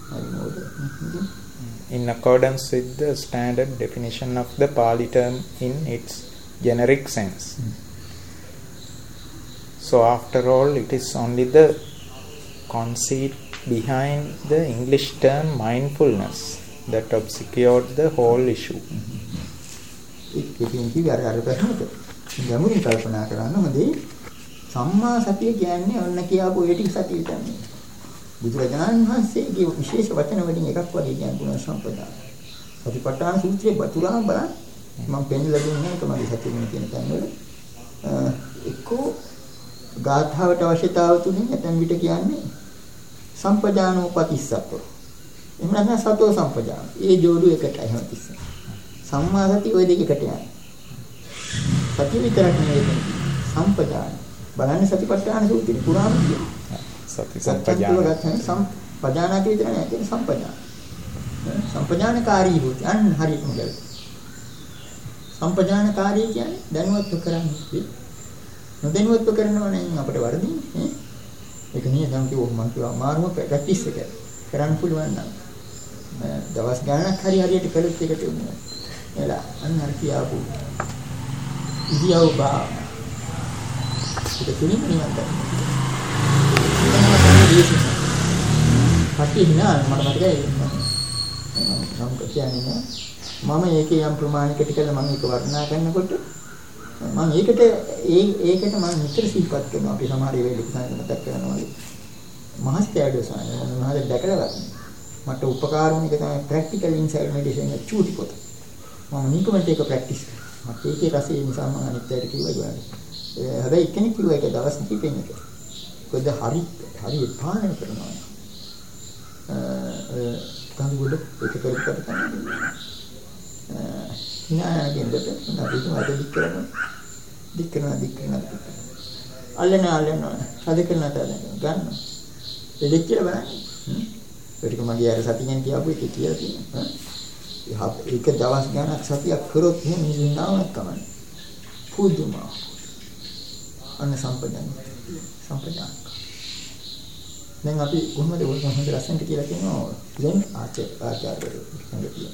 In accordance with the standard definition of the Pali term in its generic sense. Mm. So after all, it is only the conceit behind the English term mindfulness that obscured the whole issue. ගැඹුරින් කල්පනා කරන්න හොඳේ සම්මා සතිය කියන්නේ ඔන්න කියාපු ඒ ටික සතිය තමයි. බුදුරජාණන් වහන්සේගේ විශේෂ වචන වලින් එකක් වගේ කියන ගුණ සම්පදාය. සතිපට්ඨාන සූත්‍රයේ බතුරාම බලන්න මම පෙන්නලා දුන්නේ ඒක මගේ සතියේ තියෙන තැන්වල එක්කෝ ගාථාවට අවශ්‍යතාව තුලින් නැත්නම් විට කියන්නේ සම්පජානෝ පතිස්සතෝ. එහෙම නැත්නම් සතෝ සම්පජාන. ඒ ජෝඩු එකටයි හැමතිස්සෙම. සම්මා සතිය ওই දෙක එකට යනවා. සතිය විතරක් නෙවෙයි සම්පජාන. බලන්න සතිපට්ඨාන සූත්‍රයේ පුරාම සති සම්පජාන. සම්පජාන කියන දේ නෑ සම්පජාන. සම්පජානකාරී වූ අන්න හරියටම ගල. සම්පජානකාරී කියන්නේ දැනුවත්ව කරන්නේ. නොදැනුවත්ව කරනවා නම් අපිට වරදින්නේ. ඒක නියම නම් කිව්වොත් මම කිව්වා මාරුම ප්‍රැක්ටිස් එක කරන්න පුළුවන් නම් දවස් ගණනක් හරි හරියට කළොත් ඒකට උනේ. එලා අන්න හරි කියාපු ඉදියව බා ඒක තුලින් නිවන් ගන්න. පටි හිනා මට මතකයි මම කියන්නේ මම ඒකේ යම් ප්‍රමාණයකට කියලා මම ඒක වර්ණනා කරනකොට මම ඒකට ඒ ඒකට මම නිතර සිහිපත් කරනවා අපි සමහර වෙලෙක සායන මතක් කරනවා මහස්තයඩෝ සායන මම මහද දැකලා මට උපකාර වුණ එක තමයි ප්‍රැක්ටිකල් ඉන්සයිඩ් මෙඩිටේෂන් එක චූටි පොත මම නිකමට ඒක ප්‍රැක්ටිස් කරා මට ඒකේ රසය නිසා මම අනිත් අයට කිව්වා ඒගොල්ලන්ට හැබැයි කෙනෙක් කිව්වා ඒක දවස් කිහිපෙක කොහෙද හරි හරි පාලනය කරනවා අ කංගුල ඒක කරකට තමයි නෑ කියනකොට අපි තුමාට දික් කරනවා දික් කරනවා දික් කරනවා අල්ලන අල්ලන සාද කරනවා තද ගන්න ඒ දෙක කියලා බලන්න ඒක මගේ අර සතියෙන් කියපු එක කියලා තියෙනවා ඒක දවස් ගණනක් සතියක් කරොත් එහෙම නිවිනාවක් තමයි. පුදුමා. අන්න සම්පජාන. සම්පජාන. දැන් අපි කොහොමද ඔය හොඳ ලස්සනට කියලා කියනවා. දැන් ආචාර්ය ආචාර්යවරු සංගතිය.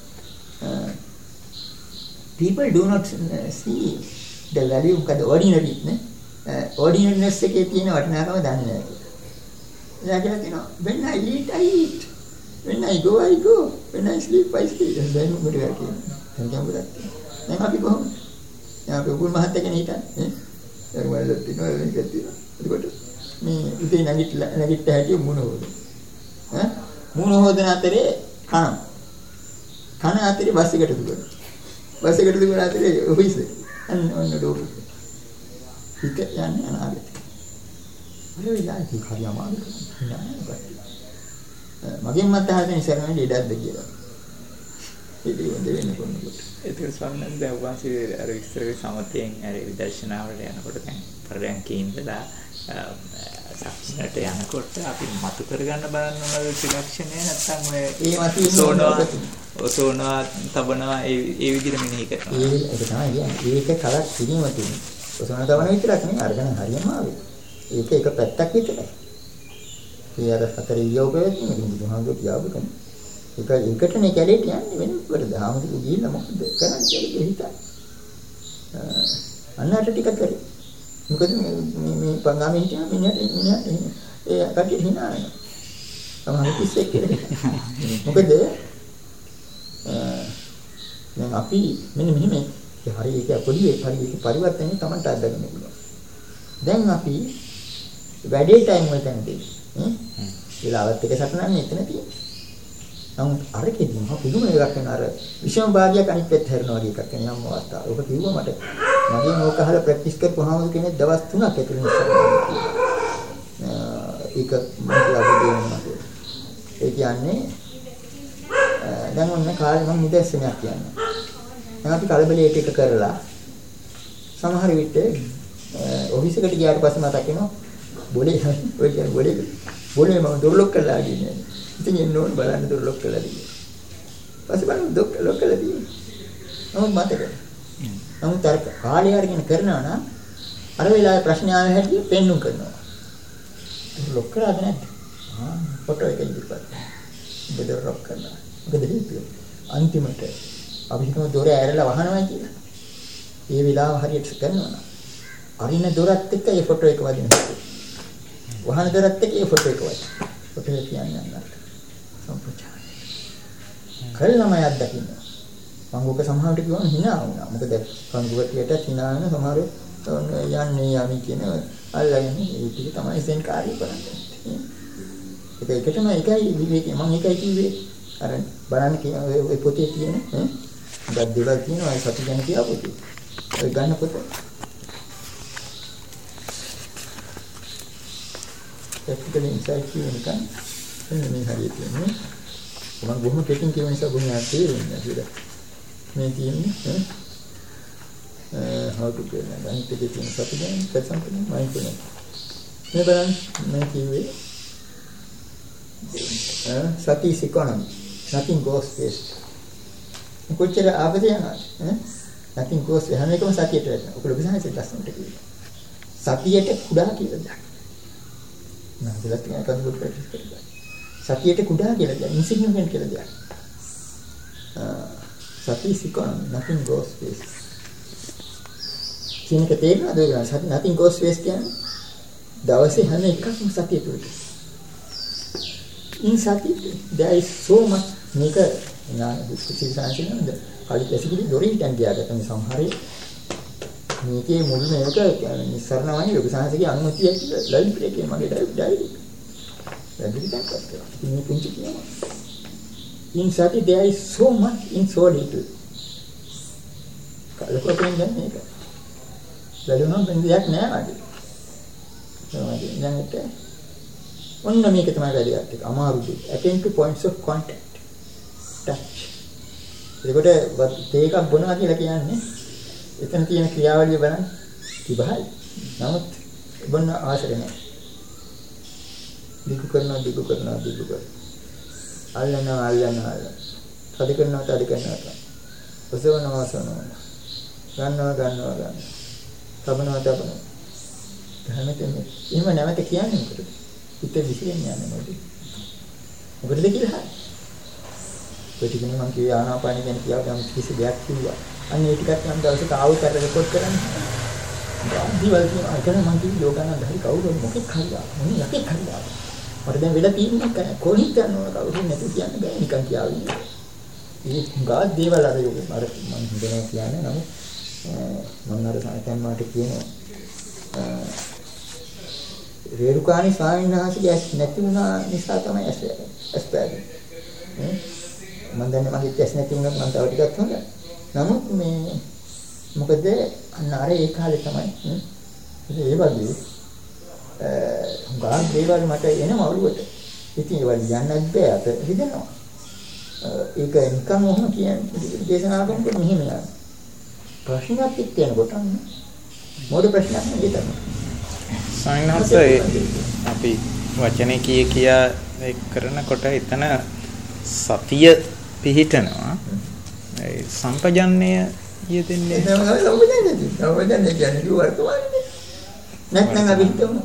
People do not see the value of the ordinary නේ. ordinariness එකේ තියෙන වටිනාකම දන්නේ නැහැ. එයා කියලා කියනවා when I eat I eat. When I go I go. When I sleep I sleep. දැන් මොකද කියන්නේ? දැන් මොකද? දැන් අපි කොහොමද? දැන් අපි උගුල් මහත්තයා කෙනෙක් හිටන්නේ නේ. දැන් වල තියෙනවා මේක තියෙනවා. එතකොට මේ ඉතින් නැගිටලා නැගිට හැටි මුණ හොද. ඈ මුණ හොදන අතරේ කන. කන අතරේ බස් එකට දුවන. බස් එකට දුවන අතරේ ඔෆිස් එක. අන්න ඔන්න ඩෝර්. හිත යන්නේ අනාගතේ. අය වෙලාවට හරි අමාරුයි. මගෙන් මත හදන ඉස්සරහට ඉඩක්ද කියලා. ඒක දෙවෙනි කොන්නකට. ඒක ස්වාමීන් දැන් වාසිය අර විස්තරේ සමතෙන් අර විදර්ශනාවට යනකොට දැන් පරයන්කේ ඉඳලා සක්ෂණට යනකොට අපි මතු කරගන්න බලන්න ඕන ත්‍රිලක්ෂණය නැත්නම් ඔය ඒ මතින් සෝනවා ඔසෝනවා තබනවා ඒ ඒ විදිහට මෙනෙහි කරනවා. ඒ ඒක තමයි කියන්නේ. ඒක කලක් කිරීම තියෙනවා. ඔසෝන තබන විතරක් නෙවෙයි අරගෙන හරියම ආවේ. ඒක එක පැත්තක් විතරයි. ඒ අර හතර ඉරියව්වෙත් නෙමෙයි බුදුහාමුදුරුවෝ කියාපු කෙනෙක්. ඒක ඒකටනේ කැලේට යන්නේ වෙන මොකටද? හාමුදුරුවෝ ගිහිල්ලා මොකද කරන්නේ කියලා හිතන්නේ. අන්නට ටිකක් කරේ. මොකද මේ මේ පංගාමේ හිටියා මිනිහට මිනිහට ඒ කට්ටිය හිනා වෙනවා. තමයි කිස්සෙක් කියලා. මොකද දැන් අපි මෙන්න මෙහෙම හරි ඒක පොඩි හරි ඒක පරිවර්තනය Tamanට අත්දකින්න පුළුවන්. දැන් අපි වැඩේ ටයිම් වලට යන්නේ. හ්ම්. ඊළාවත් එක සටනන්නේ එතන තියෙන්නේ. නමුත් අරකෙදී මම පුදුම එකක් වෙන අර විෂම භාගයක් අනිත් පැත්ත හැරෙනවා වගේ එකක් වෙන යම් අවස්ථාවක්. ඔක කිව්වා මට. මගේ මොක අහලා ප්‍රැක්ටිස් කරපුවාම කෙනෙක් දවස් තුනක් ඇතුළත ඉස්සරහට. ඒක මම කියලා ඒ කියන්නේ දැන් ඔන්න කාලේ මම නිදර්ශනයක් කියන්නේ. දැන් අපි කලබලයට එක කරලා සමහර විට ඔෆිස් එකට ගියාට පස්සේ මතක් වෙනවා බොලේ ඔය කියන්නේ බොලේ බොලේ මම දොර ලොක් කරලා ආගෙන ඉතින් එන්න ඕන බලන්න දොර ලොක් කරලා දීලා. පස්සේ බලන්න දොර ලොක් කරලා දීලා. නමුත් මතකයි. නමුත් අර කාලය අරගෙන කරනවා නම් අර වෙලාවේ ප්‍රශ්න ආව හැටි පෙන්නුම් කරනවා. ලොක් කරාද නැද්ද? ආ ෆොටෝ එක ඉදිරිපත්. බෙදර ලොක් කරනවා. මොකද හේතුව? අන්තිමට අපි හිතමු දොර ඇරලා වහනවා කියලා. ඒ වෙලාව හරියට කරනවා නම් අරින්න දොරත් එක්ක ඒ ෆොටෝ එක වදිනවා. වහන දොරත් එක්ක ඒ ෆොටෝ එක වදිනවා. ෆොටෝ එක කියන්නේ අන්නත්. සම්පූර්ණ. කල්ලාම යද්දකින්න. මම ඔක සමහරට කියවන hina වුණා. මොකද කංගුවටියට hina වෙන සමහර යන්නේ යමි කියන අල්ලගෙන ඒ ටික තමයි සෙන් කාර්යය කරන්නේ. ඒක එකටම එකයි විවේකී මම එකයි කිව්වේ. අර බලන්න කියන ඔය පොතේ තියෙන ඈ ගත් දේවල් තියෙනවා ඒ සති ගැන කියලා පොතේ. ඔය ගන්න පොත. ප්‍රැක්ටිකල් ඉන්සයිට් කියන එක එන්න මේ හරියට කියන්නේ. මම බොහොම කෙටින් කියන නිසා බොහොම තේරෙන්නේ නැහැ. මේ තියෙන්නේ ඈ how to get and then take it in සති ගැන something mindfulness. මේ බලන්න මේ කිව්වේ ඈ සති economy. Nothing goes waste. කොච්චර ආපද යනවා ඈ nothing goes waste. හැම එකම සතියට වැටෙනවා. ඔක ලොකු සංහසේ ලස්සනට කිව්වා. සතියට කුඩා කියලා දාන්න. නෑ දෙලත් කියන කන්සෙප්ට් ප්‍රැක්ටිස් කරලා. සතියට කුඩා කියලා දාන්න. ඉන්සිග්නිෆිකන්ට් කියලා දාන්න. සති economy. Nothing goes waste. කියනක තේරෙනවද ඔය ගන්න? සති nothing goes waste කියන්නේ දවසේ හැම එකක්ම සතිය තුලට. in sati there is so much මේක නා දුක්ඛී සංසිඳනද කලි කැසිකිලි දොරේ හිටන් ගියාට මේ සමහරේ මේකේ මුල් මේක නිස්සරණවයි ලොකු සංසිකේ අනුමැතිය ලයිබ්‍රරි එකේ මගේ ඩයිරි ලයිබ්‍රරි එකක් කරා ඉතින් මේ පුංචි කියනවා in sati there is so much in so little කලකට කියන්නේ මේක ලැබුණා බඳියක් නෑ වගේ තමයි දැන් ඒක ඔන්න මේක තමයි වැදගත් එක. අමාරු දෙයක්. attend to points of contact. touch. ඒකට තේකක් බොනවා කියලා කියන්නේ එතන තියෙන ක්‍රියාවලිය බලන්න ඉබහයි. නමුත් බොන්න අවශ්‍ය නැහැ. දිගු කරනවා දිගු කරනවා දිගු කරනවා. අල්ලනවා අල්ලනවා අල්ලනවා. තද කරනවා තද කරනවා. ඔසවනවා ඔසවනවා. ගන්නවා ගන්නවා ගන්නවා. තබනවා තබනවා. හැමතෙම එහෙම නැවත කියන්නේ මොකටද? හිත විසිරෙන්නේ යන්නේ මොකටද? මොකටද කියලා හරි. ප්‍රතිගුණ මම කිය ආනාපාන ගැන කියවම කිසි දෙයක් කිව්වා. අන්න ඒ ටිකත් නම් දවසක ආව කර රෙකෝඩ් කරන්න. ගාන්ධිවල් කියන අතන මම කිව්ව යෝගානන්ද හරි කවුරුද මොකෙක් හරියා. මොනේ යකෙක් හරියා. මට දැන් වෙලා තියෙන්නේ කොහොමද යනවා කවුරුත් නැති කියන්න බෑ නිකන් කියාවින්නේ. ඒ ගාත් දේවල් අර යෝග අර මම හිතනවා කියන්නේ නමුත් මම අර සායතන් මාට කියනවා රේරුකාණි ස්වාමීන් වහන්සේගේ ඇස් නැති වුණා නිසා තමයි ඇස් ඇස් පෑදෙන්නේ. මම දන්නේ මගේ ඇස් නැති වුණත් මම තව ටිකක් හොඳයි. නමුත් මේ මොකද අන්න අර ඒ කාලේ තමයි ඒ වගේ ගාන දේවල් මට එනවා ඔළුවට. ඉතින් ඒවල් යන්නත් බෑ අත හිතෙනවා. ඒක නිකන් ඔහොම කියන්නේ දේශනා කරනකොට මෙහෙම යනවා. ප්‍රශ්නයක් එක්කෙනකොට මොකද ප්‍රශ්නයක් නෙවෙයි තමයි. සායනහසේ අපි වචනේ කිය කියා ඒක කරනකොට එතන සතිය පිහිටනවා. ඒ සම්පජන්ණය යෙදෙන්නේ නෑ සම්පජන්ණය. සම්පජන්ණය කියන්නේ වර්තමානයේ. නැත්නම් අපි හිතමු.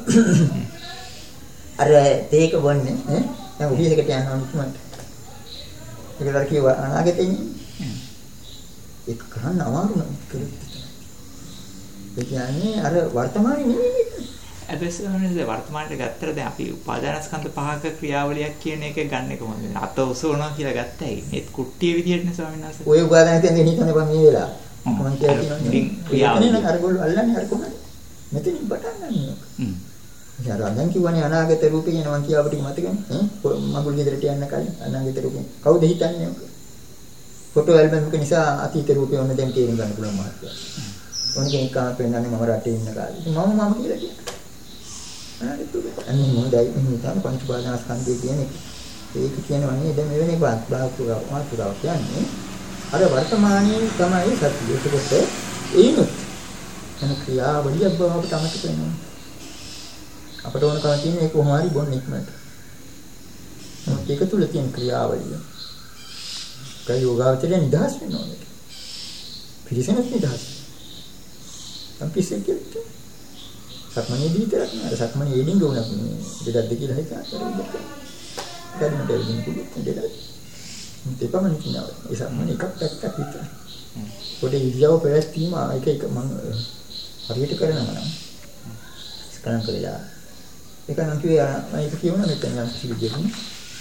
අර තේක වන්නේ ඈ දැන් ඔෆිස් එකට යනවා මම. ඒකලා කිව්වා අනාගතේ ඉන්නේ. ඒක කරන්න අමාරු නෑ. ඒ කියන්නේ අර වර්තමානයේ නෙවෙයි. ඇබැස්සෝනේ වර්තමානයේ ගත්තට දැන් අපි උපාදානස්කන්ධ පහක ක්‍රියාවලියක් කියන එක ගන්න එක මොකද? අත ඔසවනවා කියලා ගත්තා. ඒත් කුට්ටිය විදියටනේ ස්වාමීන් වහන්සේ. ඔය උපාදාන කියන්නේ හිතන්නේ බං මේ වෙලාව. මම කියන්නේ ක්‍රියාවලිය නේ අරගොල්ලෝ අල්ලන්නේ අර කොහොමද? මෙතනින් පටන් ගන්න ඕක. හ්ම්. ඊට අරන් කියවනේ අනාගත රූපේ කියන මං කියාව ටික මතකනේ. ඈ මගුල් ගෙදරට යන්න කලින් අනාගත රූපේ. කවුද හිතන්නේ ඔක? ෆොටෝ ඇල්බම් එක නිසා අතීත රූපේ ඔන්න දැන් තේරුම් ගන්න පුළුවන් මාත්‍යා. ඔන්න කෙනෙක් කාම පෙන්නන්නේ මම රටේ ඉන්න කාලේ. ඉතින් මම මම කියලා කියනවා. අනාගත රූපේ. අන්නේ මොඳයි මේ තමයි පංච උපාදානස්කන්ධය කියන එක. ඒක කියනවා නේද මෙවැනි වත් බාහුරව මාතුරව කියන්නේ අර වර්තමානයේ තමයි සත්‍ය. ඒකකොට ඒනොත් එන ක්‍රියාවලිය බවට අමතක වෙනවා. අපට ඕන කම තියෙන ඒක කොහොම හරි බොන්න ඉක්මනට. මොකද ඒක තුල තියෙන ක්‍රියාවලිය. කයි යෝගාවචරය නිදහස් වෙනවා නේද? පිළිසෙනත් නිදහස්. අම්පිසේ කියලා. සක්මණේ දීතරක් නෑ. සක්මණේ එඩින් ගුණක් නේ. දෙකක් දෙක කියලා හිතා කරේ. දැන් මට එදින පුළුවන් දෙයක්. දෙපමණ කියනවා. ඒ සක්මණේ එකක් පැත්තක් විතරයි. පොඩි ඉරියව් පැවැත්වීම එක එක මම හරියට කරනවා නම් ස්කරන් කරලා ඒක නම් කිව්වේ මම ඒක කියවන මෙතන යම් කිසි විදිහකින්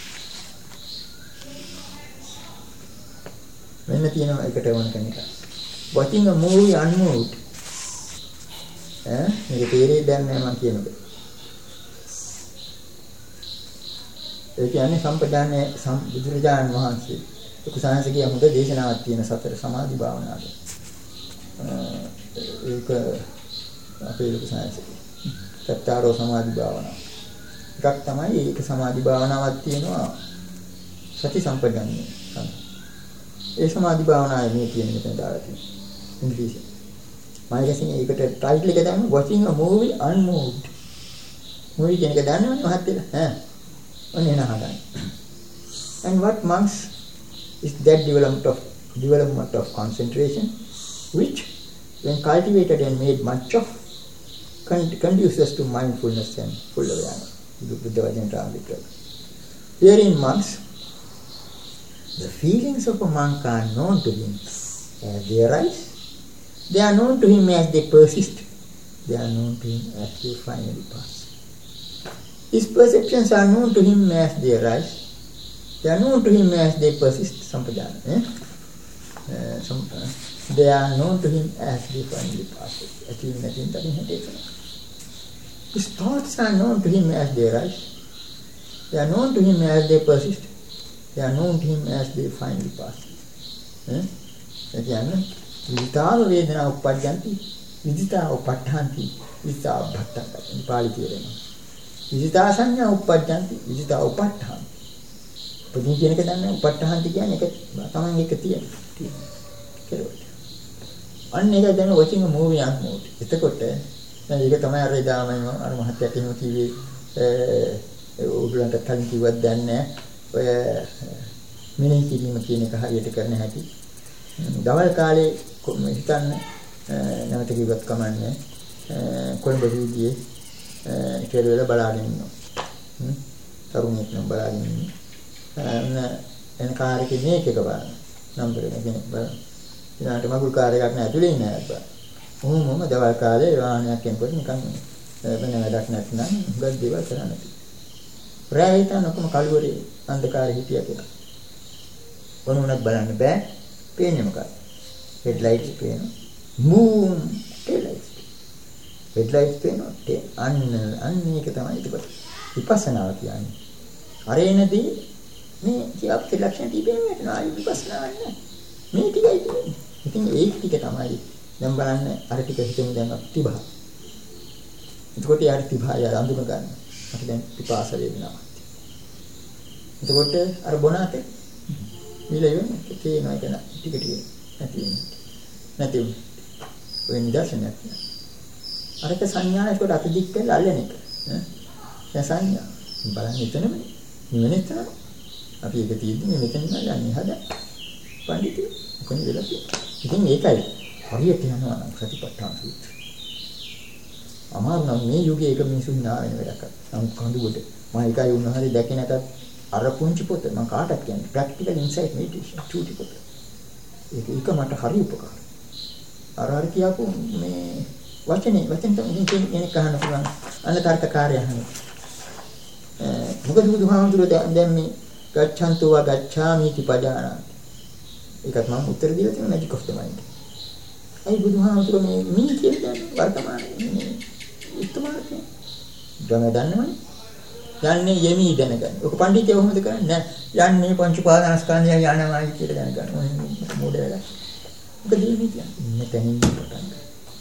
මෙන්න තියෙනවා එකට වුණ කෙනෙක් watching a movie unmoved ඈ මේක තේරෙන්නේ දැන් නෑ මම කියනකොට ඒ කියන්නේ සම්පදාන්නේ බුදුරජාණන් වහන්සේ කුසාංශකේ හොඳ දේශනාවක් තියෙන සතර සමාධි භාවනාව. ඒක අපේ කුසාංශකේ. සතරෝ සමාධි භාවනාව. එකක් තමයි ඒක සමාධි භාවනාවක් තියෙනවා සති සම්පජන්ණය. ඒ සමාධි භාවනාවේ මේ තියෙන මෙතන දාලා තියෙනවා. ඉංග්‍රීසි. මම කියන්නේ ඒකට ටයිටල් එක දාන්න watching a movie unmoved. movie කියන එක දාන්නවනේ මහත්තයා. ඈ. ඔන්න එන හදන්න. And what monks is that development of development of concentration, which, when cultivated and made much of, conduces to mindfulness and full awareness. Buddha Vajana translated. Here in monks, the feelings of a monk are known to him as they arise. They are known to him as they persist. They are known to him as they finally pass. His perceptions are known to him as they arise. They are known to him as they persist. Sampajana. Eh? Uh, some, uh, they are known to him as they finally pass. Achieving that in that his thoughts are known to him as they arise. They are known to him as they persist. They are known to him as they finally pass. Eh? Again, viditava vedana uppajjanti, viditava uppattanti, viditava bhattanti. Pali කියනවා. viditava සංඥා uppajjanti, viditava uppattanti. පොඩි කියන එක දන්නේ උපට්ඨහන්ති කියන්නේ ඒක තමයි එක තියෙන. කියලා. අන්න ඒක දැන් watching a movie unmoved. එතකොට දැන් ඒක තමයි අර එදා මම අර මහත්යට එහෙම කිව්වේ ඒ උගලන්ට කලින් කිව්වත් දැන් නෑ. ඔය මෙනෙහි කිරීම කියන එක හරියට කරන හැටි. දවල් කාලේ හිතන්න නැවත කිව්වත් කමන්නේ කොළඹ වීදියේ කෙරවල බලාගෙන ඉන්නවා. හ්ම්. තරුණයෙක් නම් බලාගෙන ඉන්නවා. එන කාර් එකේ මේක එක බලන්න. නම්බර එක කෙනෙක් බලන්න. ඊළඟට මගුල් කාර් එකක් නෑ ඇතුලේ ඉන්නේ නැහැ. ඔහොමම දවල් කාලේ වාහනයක් එනකොට නිකන් වෙන වැඩක් නැත්නම් උගත් දේවල් කරන්න තියෙනවා. රැය හිටන ඔක්කොම කළුවරේ අන්ධකාරෙ හිටියා කියලා. කොහොමවත් බලන්න බෑ. පේන්නේ මොකක්ද? හෙඩ් ලයිට්ස් පේනවා. Moon tail lights. Head lights පේනවා. අන්න අන්න මේක තමයි ඒකට විපස්සනාව කියන්නේ. අරේනදී මේ කියාපු ලක්ෂණ තිබෙන්නේ නැහැ. විපස්සනාවක් නෑ. මේ ටිකයි තියෙන්නේ. ඉතින් ඒක ටික තමයි දැන් බලන්න අර ටික හිතමු දැන් තිබහා. එතකොට යාර තිබහා යාර අඳුන ගන්න. අපි දැන් පිපාස වේදනාවක්. එතකොට අර බොනාතේ මිලෙන්නේ තේනවා කියන ටික ටික නැති වෙනවා. නැති වෙනවා. ඔය නිදර්ශනයක්. අරක සංඥා එතකොට අපි දික් කරලා අල්ලන එක. ඈ සංඥා. බලන්න එතනම නිවෙන එතන. අපි ඒක තියෙන්නේ මෙතන යන්නේ හද. පඬිතු කොහොමද වෙලා තියෙන්නේ? ඉතින් ඒකයි හරියට යනවා නම් සතිපට්ඨාන සූත්‍රය. අමාරු නම් මේ යුගයේ එක මිනිසුන් නා වෙන වැඩක්. නමුත් කඳුබඩ මම එකයි උන්වහන්සේ දැකේ නැතත් අර පුංචි පොත මම කාටත් කියන්නේ ප්‍රැක්ටිකල් ඉන්සයිට් මෙඩිටේෂන් චූටි පොත. ඒක එක මට හරි උපකාරයි. අර අර කියපු මේ වචනේ වචන තමයි කෙනෙක් අහන්න පුළුවන් අන්න තර්කකාරය අහන්න. මොකද බුදුහාමුදුරුවෝ දැන් මේ ගච්ඡන්තෝ වා ගච්ඡාමි इति පජානාති. ඒකත් මම උත්තර දීලා තියෙනවා magic of the mind. I බුදුහාමුදුරුවෝ මේ මේ කියන්නේ වර්තමානයේ මේ උත්තමාර්ථය. ගම දන්නවනේ. යන්නේ යෙමි දැනගන්න. ඔක පඬිතුය කොහොමද කරන්නේ? නෑ යන්නේ පංච උපාදානස්කන්ධය යනවායි කියලා දැනගන්න. මොන මොඩ වෙලා. ඔක දෙන්නේ කියන්නේ. මෙතනින් පටන් ගන්න.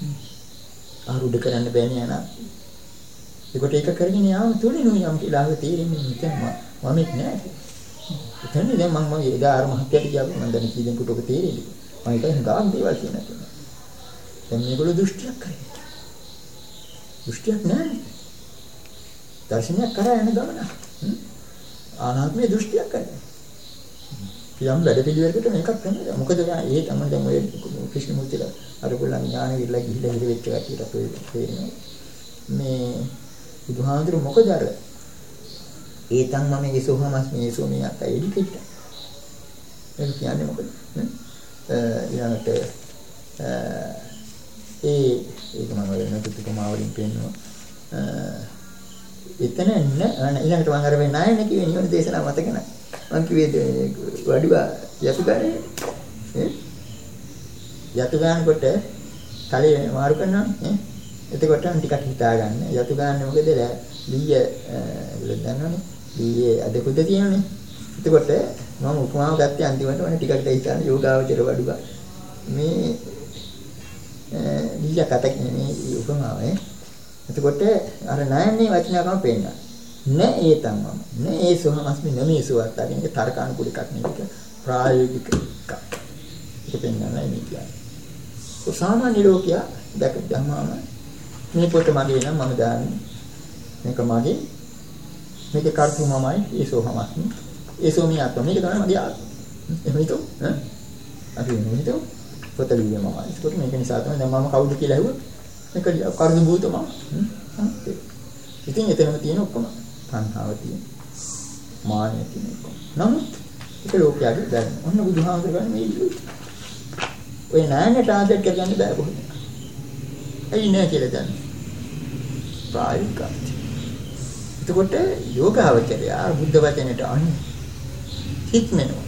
ආරුඩ කරන්න බෑනේ යනවා. ඒකට ඒක කරගෙන යාම තුනේ නෝ යම් කියලා තේරෙන්නේ නැත්නම් මම මම නෑ. එතන දැන් මම මගේ එදා අර මහත්යට කියපු මම දැන් කී දෙනෙකුට ඔක තේරෙන්නේ. මම ඒක ගාම් දේවල් කියනවා. දැන් මේගොල්ලෝ දෘෂ්ටියක් කරේ. දෘෂ්ටියක් නෑනේ. දර්ශනයක් කරා යන ගමන. ආනාත්මයේ දෘෂ්ටියක් කරන්නේ. යම් වැඩ පිළිවෙලකට මේකක් කරනවා. මොකද ඒ තමයි දැන් ඔය ක්‍රිෂ්ණමූර්තිලා අර ගොල්ලන් ඥාන විරලා ගිහිලා ඉඳ වෙච්ච කටියට අපේ තේරෙනවා. මේ බුදුහාඳුර මොකද අර ඒතන් මම යසෝහමස් මේ යසෝ මේ අත එඩිකේට්. ඒක කියන්නේ මොකද? ඊළඟට ඒ ඒක මම වෙන තුතුමාවලින් පෙන්නනවා. එතන නෑ ඊළඟට මම අර වෙන්නේ නැහැ නේ කිව්වේ නිවන දේශනාව මතක නැහැ. මම කිව්වේ වඩුවා යතු ගන්නේ ඈ යතු ගන්නකොට තලයේ මාරු කරනවා ඈ එතකොට ටිකක් හිතා ගන්න යතු ගන්න මොකද ලීය ඒක දන්නවනේ ලීයේ අද කුද තියෙනනේ එතකොට මම උපමාව ගත්තේ අන්තිමට වනේ ටිකක් හිතාන යෝගාවචර වඩුවා මේ ලීය කතා කියන්නේ උපමාව ඈ එතකොට අර ණයන්නේ වචනකම පේනවා නෑ ඒ තමයි නෑ ඒ සෝහමස්මි නමේ සුවත් අරින්ක තර්කානුකූල එකක් නෙවෙයි ප්‍රායෝගික එකක් ඒක පෙන්වන්නයි මේ කියන්නේ. ඒ සාමාන්‍ය ලෝකයා දැක ධම්මාම මේ පොත මගේ නම් මම දාන්නේ මේක මගේ මේක කර්තු මමයි ඒ සෝහමස්මි ඒ සෝමිය ආත්ම මේක තමයි මගේ ආත්ම. එහෙම හිතුව ඈ අපි එහෙම හිතුව පොත ලියුවේ මමයි. ඒක මේක නිසා තමයි දැන් මම කවුද කියලා ඇහුවොත් මේක කර්තු භූත මම. ඉතින් එතනම තියෙන ඔක්කොම තණ්හාව තියෙන මාන්නය තියෙන එක. නමුත් ඒක ලෝකයාගේ දැන. ඔන්න බුදුහාමුදුර ගන්න මේ ඉල්ලුව. ඔය නෑනට ආදර් කරගන්න බෑ කොහොමද? ඇයි නෑ කියලා දන්නේ. ප්‍රායෝගිකයි. එතකොට යෝගාවචරය බුද්ධ වචනයට අනුව හික්මනවා.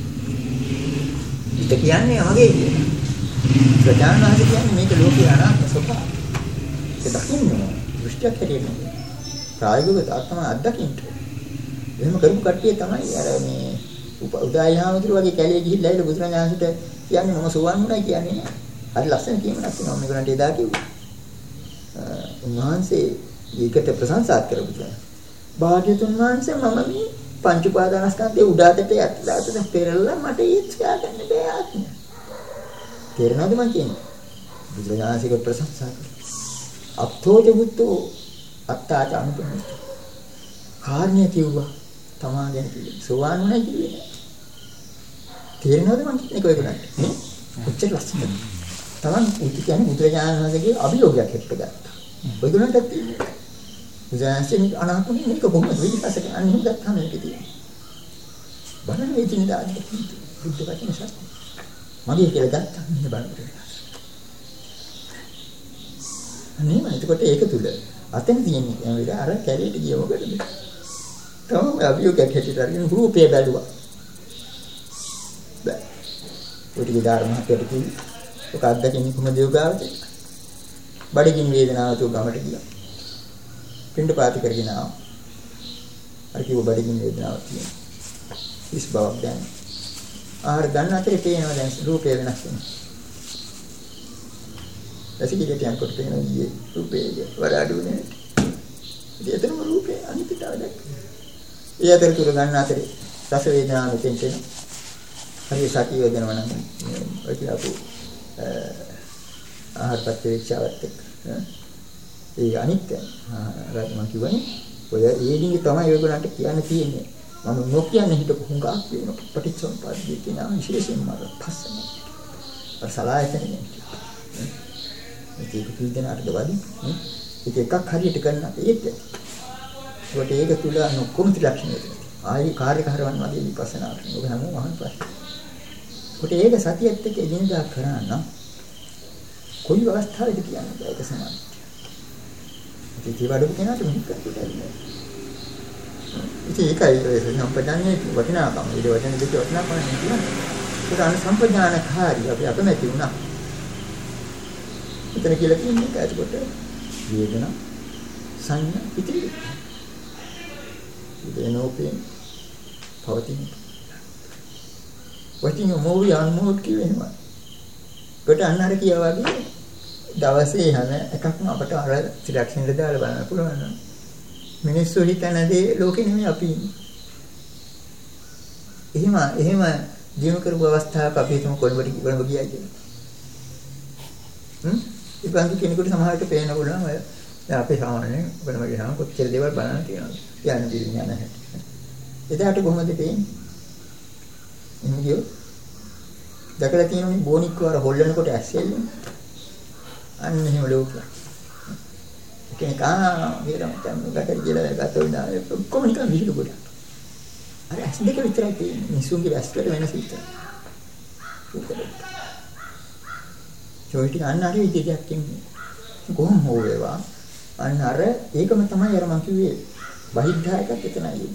ඒක කියන්නේ යමගේ කියන. ප්‍රඥානහස කියන්නේ මේක ලෝකේ අනාත්ම ස්වභාවය. ඒක දකින්න දෘෂ්ටියක් හැටියට ප්‍රායෝගිකව තමයි අත්දකින්න. එහෙම කරපු කට්ටිය තමයි අර මේ උදායහාමුදුර වගේ කැලේ ගිහිල්ලා ඉල බුදුරජාණන්ට කියන්නේ මම සෝවන් වුණා කියන්නේ නෑ. හරි ලස්සන කියමනක් තියෙනවා මේගොල්ලන්ට එදා කිව්වා. උන්වහන්සේ ඒකට ප්‍රශංසාත් කරපු කෙනා. භාග්‍යතුන් වහන්සේ මම මේ පංච උපාදානස්කන්ධේ උඩාතට යටලාට පෙරලා මට ඒත් ගන්න බෑ ආත්මය. තේරෙනවද මං කියන්නේ? බුදුරජාණන්සේක ප්‍රශංසා කරා. අත්ථෝජ බුද්ධෝ අත්තාච අනුපමයි. කාර්ණ්‍ය කිව්වා තමා ගැන කිව්වේ. සෝවාන් වුණා කිව්වේ නෑ. තේරෙනවද මං කියන්නේ ඔයගොල්ලන්ට? නේ? කොච්චර ලස්සනද? තමන් උත් කියන්නේ බුදුරජාණන් වහන්සේගේ අභියෝගයක් හෙට්ටගත්තා. ඔයගොල්ලන්ටත් තියෙන්නේ. බුදුරජාණන්සේ අනාත්මනේ මේක කොහොමද විදිහට අන්නේ ගත්තාම මේක තියෙන්නේ. බලන්න මේ දිනදා බුද්ධ වචනේ සත්‍ය. මගේ කියලා ගත්තා මෙන්න බලන්න. අනේම එතකොට ඒක තුල අතන තියෙන්නේ කියන්නේ අර කැලේට ගිය මොකටද? තමයි අභියෝගයක් හැටියට අරගෙන රූපේ බැලුවා. බෑ. ඔටිගේ ධර්මහතට කිව්ව. ඔක අත්දැකීම් කොහොමද යෝගාවච? බඩගිනි වේදනාව තු ගමට ගියා. පින්ඩ පාති කරගෙන ආවා. අර කිව්ව බඩගිනි වේදනාවක් තියෙනවා. ඉස් බවක් දැන්. ආහාර ගන්න අතරේ පේනවා දැන් රූපේ වෙනස් වෙනවා. ඇසිඩියට යනකොට පේනවා ඊයේ රූපේ වඩා අඩුනේ. ඉතින් එතනම රූපේ අනිත්‍යතාවය දැක්කේ. ඒ අතර තුර ගන්න අතරේ රස වේදනාව මෙතෙන් තියෙනවා. හරි සතිය වේදනාව නම් ඔය කියලා අපු ආහාර ප්‍රතිවික්ෂාවත් එක්ක ඒ අනිත්‍ය ආ මම කියවනේ ඔය ඒ දිගේ තමයි ඔයගොල්ලන්ට කියන්න තියෙන්නේ. මම නොකියන්නේ හිටපු හුඟක් වෙන පටිච්චසමුප්පාදයේ කියන විශේෂයෙන්ම අර පස්සම අර සලායතනෙ ඒක පිළිදෙනාට දවදී ඒක එකක් හරියට කරන්න ඒක ඒකට ඒක තුල නොකොම ත්‍රිලක්ෂණය තියෙනවා ආයි කාර්ය කරවන්න වගේ විපස්සනාට ඔබ හැමෝම අහන්න ප්‍රශ්න ඒකට ඒක සතියත් එක්ක එදිනදා කරා නම් කොයි අවස්ථාවේද කියන්නේ ඒක සමාන ඒක වඩපු කෙනාට මෙහෙක කරන්නේ ඉතින් ඒකයි ඒ සම්පජානයේ වටිනාකම. ඊට වටින දෙක වටිනාකම නෙවෙයි. ඒක අන සම්පජානකාරී අපි අකමැති වුණා. එතන කියලා කියන්නේ ඒකට වේදනා සංඥා ඉතිරි. ඉතනෝපේ පවතින. වටින මොවි අන්මෝත් කියවෙනවා. කොට අන්නර කියා වගේ දවසේ හැම එකක්ම අපට අර ත්‍රිලක්ෂණයට දාලා බලන්න පුළුවන්. මිනිස්සු හිතන දේ ලෝකේ නෙමෙයි අපි ඉන්නේ. එහෙම එහෙම ජීව කරපු අවස්ථාවක අපි හිතමු කොළඹට කොළඹ ගියා කියලා. හ්ම්? ඉතින් කෙනෙකුට සමහරවිට පේන පුළුවන් ඔය දැන් අපි සාමාන්‍යයෙන් කොළඹ ගියාම කොච්චර දේවල් බලන්න තියෙනවද? යන්න දින යන හැටි. එදාට කොහොමද පේන්නේ? එහෙම කියෝ. දැකලා තියෙනනේ බෝනික් වර හොල්ලනකොට ඇස්සෙල්ලුනේ. අන්න එහෙම ලෝකයක්. කෙනෙක් ආ මෙහෙම තමයි ගැටේ කියලා ගත්තා වුණා ඔක්කොම නිකන් විහිළු කොට. අර ඇස් දෙක විතරයි තියෙන්නේ. මිනිසුන්ගේ ඇස්වල වෙනස විතරයි. චොයිටි අන්න අර විදිහට ඉන්නේ. කොහොම හෝ වේවා අන්න අර ඒකම තමයි අර මම කිව්වේ බහිද්ධායකත් එතනයි.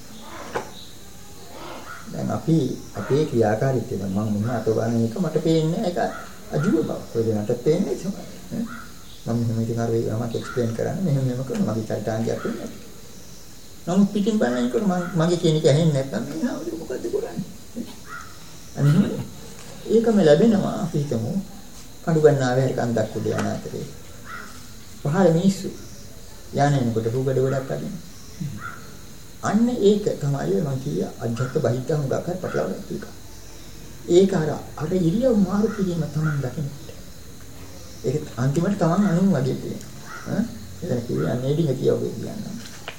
දැන් අපි අපේ ක්‍රියාකාරීත්වය මම මෙහෙම අතවන එක මට පේන්නේ ඒක අජුව බව. ඔය දෙන්නට පේන්නේ තමයි. මම මෙහෙම ඉතින් අර වේගමක් එක්ස්ප්ලেইন කරන්නේ මෙහෙම මෙහෙම කරනවා මගේ චරිතාංගයක් වෙන්නේ. නමුත් පිටින් බලනකොට මගේ කියන එක ඇහෙන්නේ නැත්නම් මේ නාවද මොකද්ද කරන්නේ? අනිත් ඒකම ලැබෙනවා අපි හිතමු කඩු ගන්නාවේ හරි කන්දක් උඩ යන අතරේ. පහළ මිනිස්සු යන්නේකොට රූගඩ ගොඩක් අදින. අන්න ඒක තමයි මම කිය අධ්‍යාත්ම බහිද්දා හුඟක් හරි පටලවලා තියෙනවා. ඒක අර අර ඉරියව් මාරු කිරීම තමයි දකින්නේ. ඒක අන්තිමට තමන් අනුන් වගේ තියෙනවා. ඈ එතන කිව්වේ අනේඩින් කියවගේ කියනවා.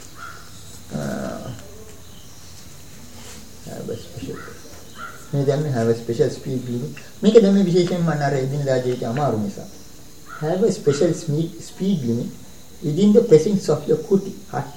have a special මේ දැන් have a special speed limit. මේක දැන් මේ විශේෂයෙන්ම මම අර එදිනදා ජීවිතේ අමාරු නිසා. have a special speed limit within the presence of your kuti heart.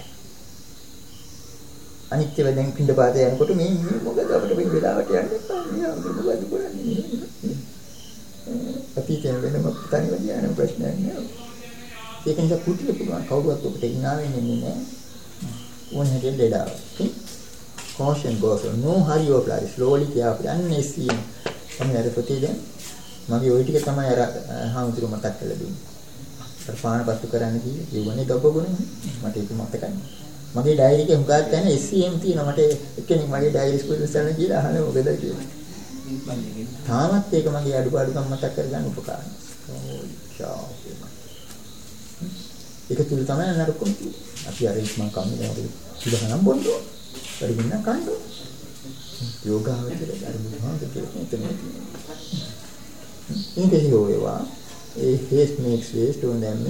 අනිත්‍ය වෙන පින්ඩ පාතේ යනකොට මේ මොකද අපිට මේ වෙලාවට යන්න එපා. මේ මොකද කරන්නේ? අතීතයෙන් වෙනම තනි වෙන්නේ යන ප්‍රශ්නයක් නෑ. ඒක නිසා කුටිය පුළුවන් කවුරුත් ඔබට ඉන්නා වෙන්නේ නෑ. ඕන හැටියට දෙඩාව. caution goes on. No hurry or fly. Slowly carefully. අන්නේ සීන්. තමයි අර පොතේ දැන් මගේ ওই ටික තමයි අර හාමුදුරුවෝ මතක් කරලා දුන්නේ. අර පානපත්තු කරන්න කිව්වේ. ඒවනේ ගබ්බගුණනේ. මට ඒක මතකයි. මගේ ඩයරි එකේ හුඟක් දැන S C M තියෙනවා. මට එක්කෙනෙක් මගේ ඩයරි ස්කූල් එකේ යන කියලා අහන මොකද කියලා. තාමත් ඒක මගේ අඩුපාඩුකම් මතක් කරගන්න උපකාරයි. ඒක තුල තමයි නරකොම් තියෙන්නේ. අපි අර ඉස්මන් කම්මේ අපි සුදහනම් බොන්නෝ. පරිගන්න කන්නෝ. යෝගාවචරය අර මුහාද කියලා හිතන්නේ. ඉන්නේ යෝවා ඒ face makes waste on them.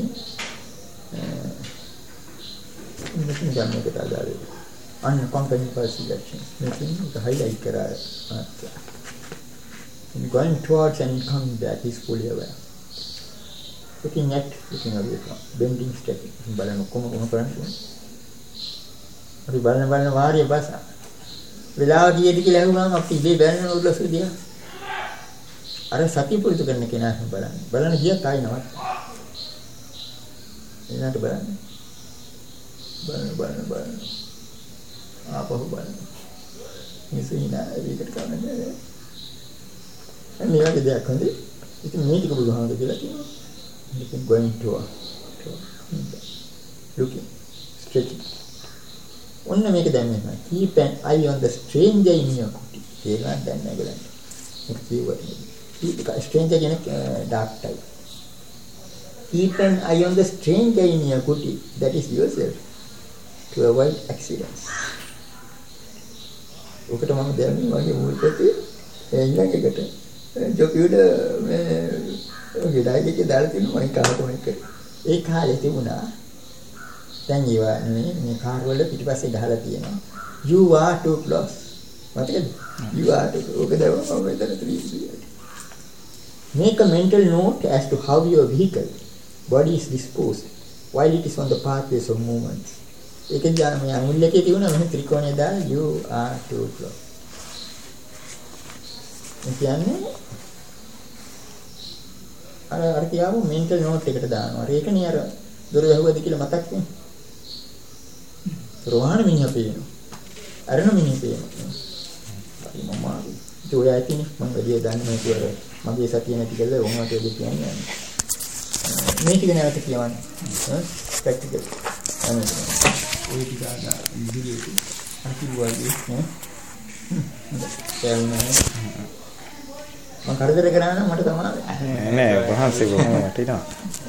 මෙතන ගන්නකට ආදාරේ. අන්න කොම්පැනි පර්සෙප්ෂන්. මේකෙන් හිghlight කරා. And going towards and coming back, he's fully aware. Looking at, looking away from, bending, stepping. බලන කොම කොම කරන්නේ. අපි බලන බලන වාරිය බස. වෙලාව කීයද කියලා අහුවාම අපි ඉබේ බැලන උඩසු දිහා. අර සතිය පුරුදු කරන කෙනා බලන්න. බලන ගියත් ආයි නවත්. එනකට බලන්න. බලන බලන බලන. ආපහු බලන. මිසිනා ඒකට කරන්නේ. මේ වගේ දෙයක් හොඳයි. ඉතින් මේ ටික බුදුහාමුදුරුවෝ කියලා කියනවා. Looking, going to, to looking, stretching. ඔන්න මේක දැන් මෙහෙමයි. Keep an eye on the stranger in your kuti. ඒකත් දැන් නැගලන්න. ඒක කියුවා. Keep a stranger කියන්නේ dark type. Keep an eye on the stranger in your kuti. That is yourself. To avoid accidents. ඔකට මම දැන් මේ වගේ මුල්පැති ඊළඟ එකට ජොපියුඩ මේ ඔගේ ඩයිකේ දාලා තියෙනවා මම කාටම එක. ඒ කාලේ තිබුණා දැන් ඒවා නෙමෙයි මේ කාර් වල පිටිපස්සේ ගහලා තියෙනවා. You are too close. මතකද? You are too close. ඔක දැවම මම මෙතන ත්‍රිවිධ. Make a mental note as to how your vehicle body is disposed while it is on the pathways of movement. ඒකෙන් දාන මේ අඟුල් එකේ තිබුණා මෙහෙ ත්‍රිකෝණය දාලා you are too close. ඒ කියන්නේ අර අර කියාවු මෙන්ටල් නෝට් එකට දානවා. ඒකනේ අර දොර වැහුවද කියලා මතක් වෙන්නේ. රෝහණ මිනිහා පේනවා. අරන මිනිහා පේනවා. හරි මම ආවේ. ඒ ඔය ඇතිනේ මම වැඩි දන්නේ නැහැ කියලා. මගේ සතිය නැති කියලා ඕනකට වැඩි කියන්නේ. මේ ටික නැවත කියවන්න. Hmm practical. අනේ ඔය ටික ආලා ඉදිරියට අකිරුවාගේ නේ. හ්ම්. මම කරදර කරා නම් මට තමයි නෑ නෑ වහන්සේ බොහොම වටිනවා.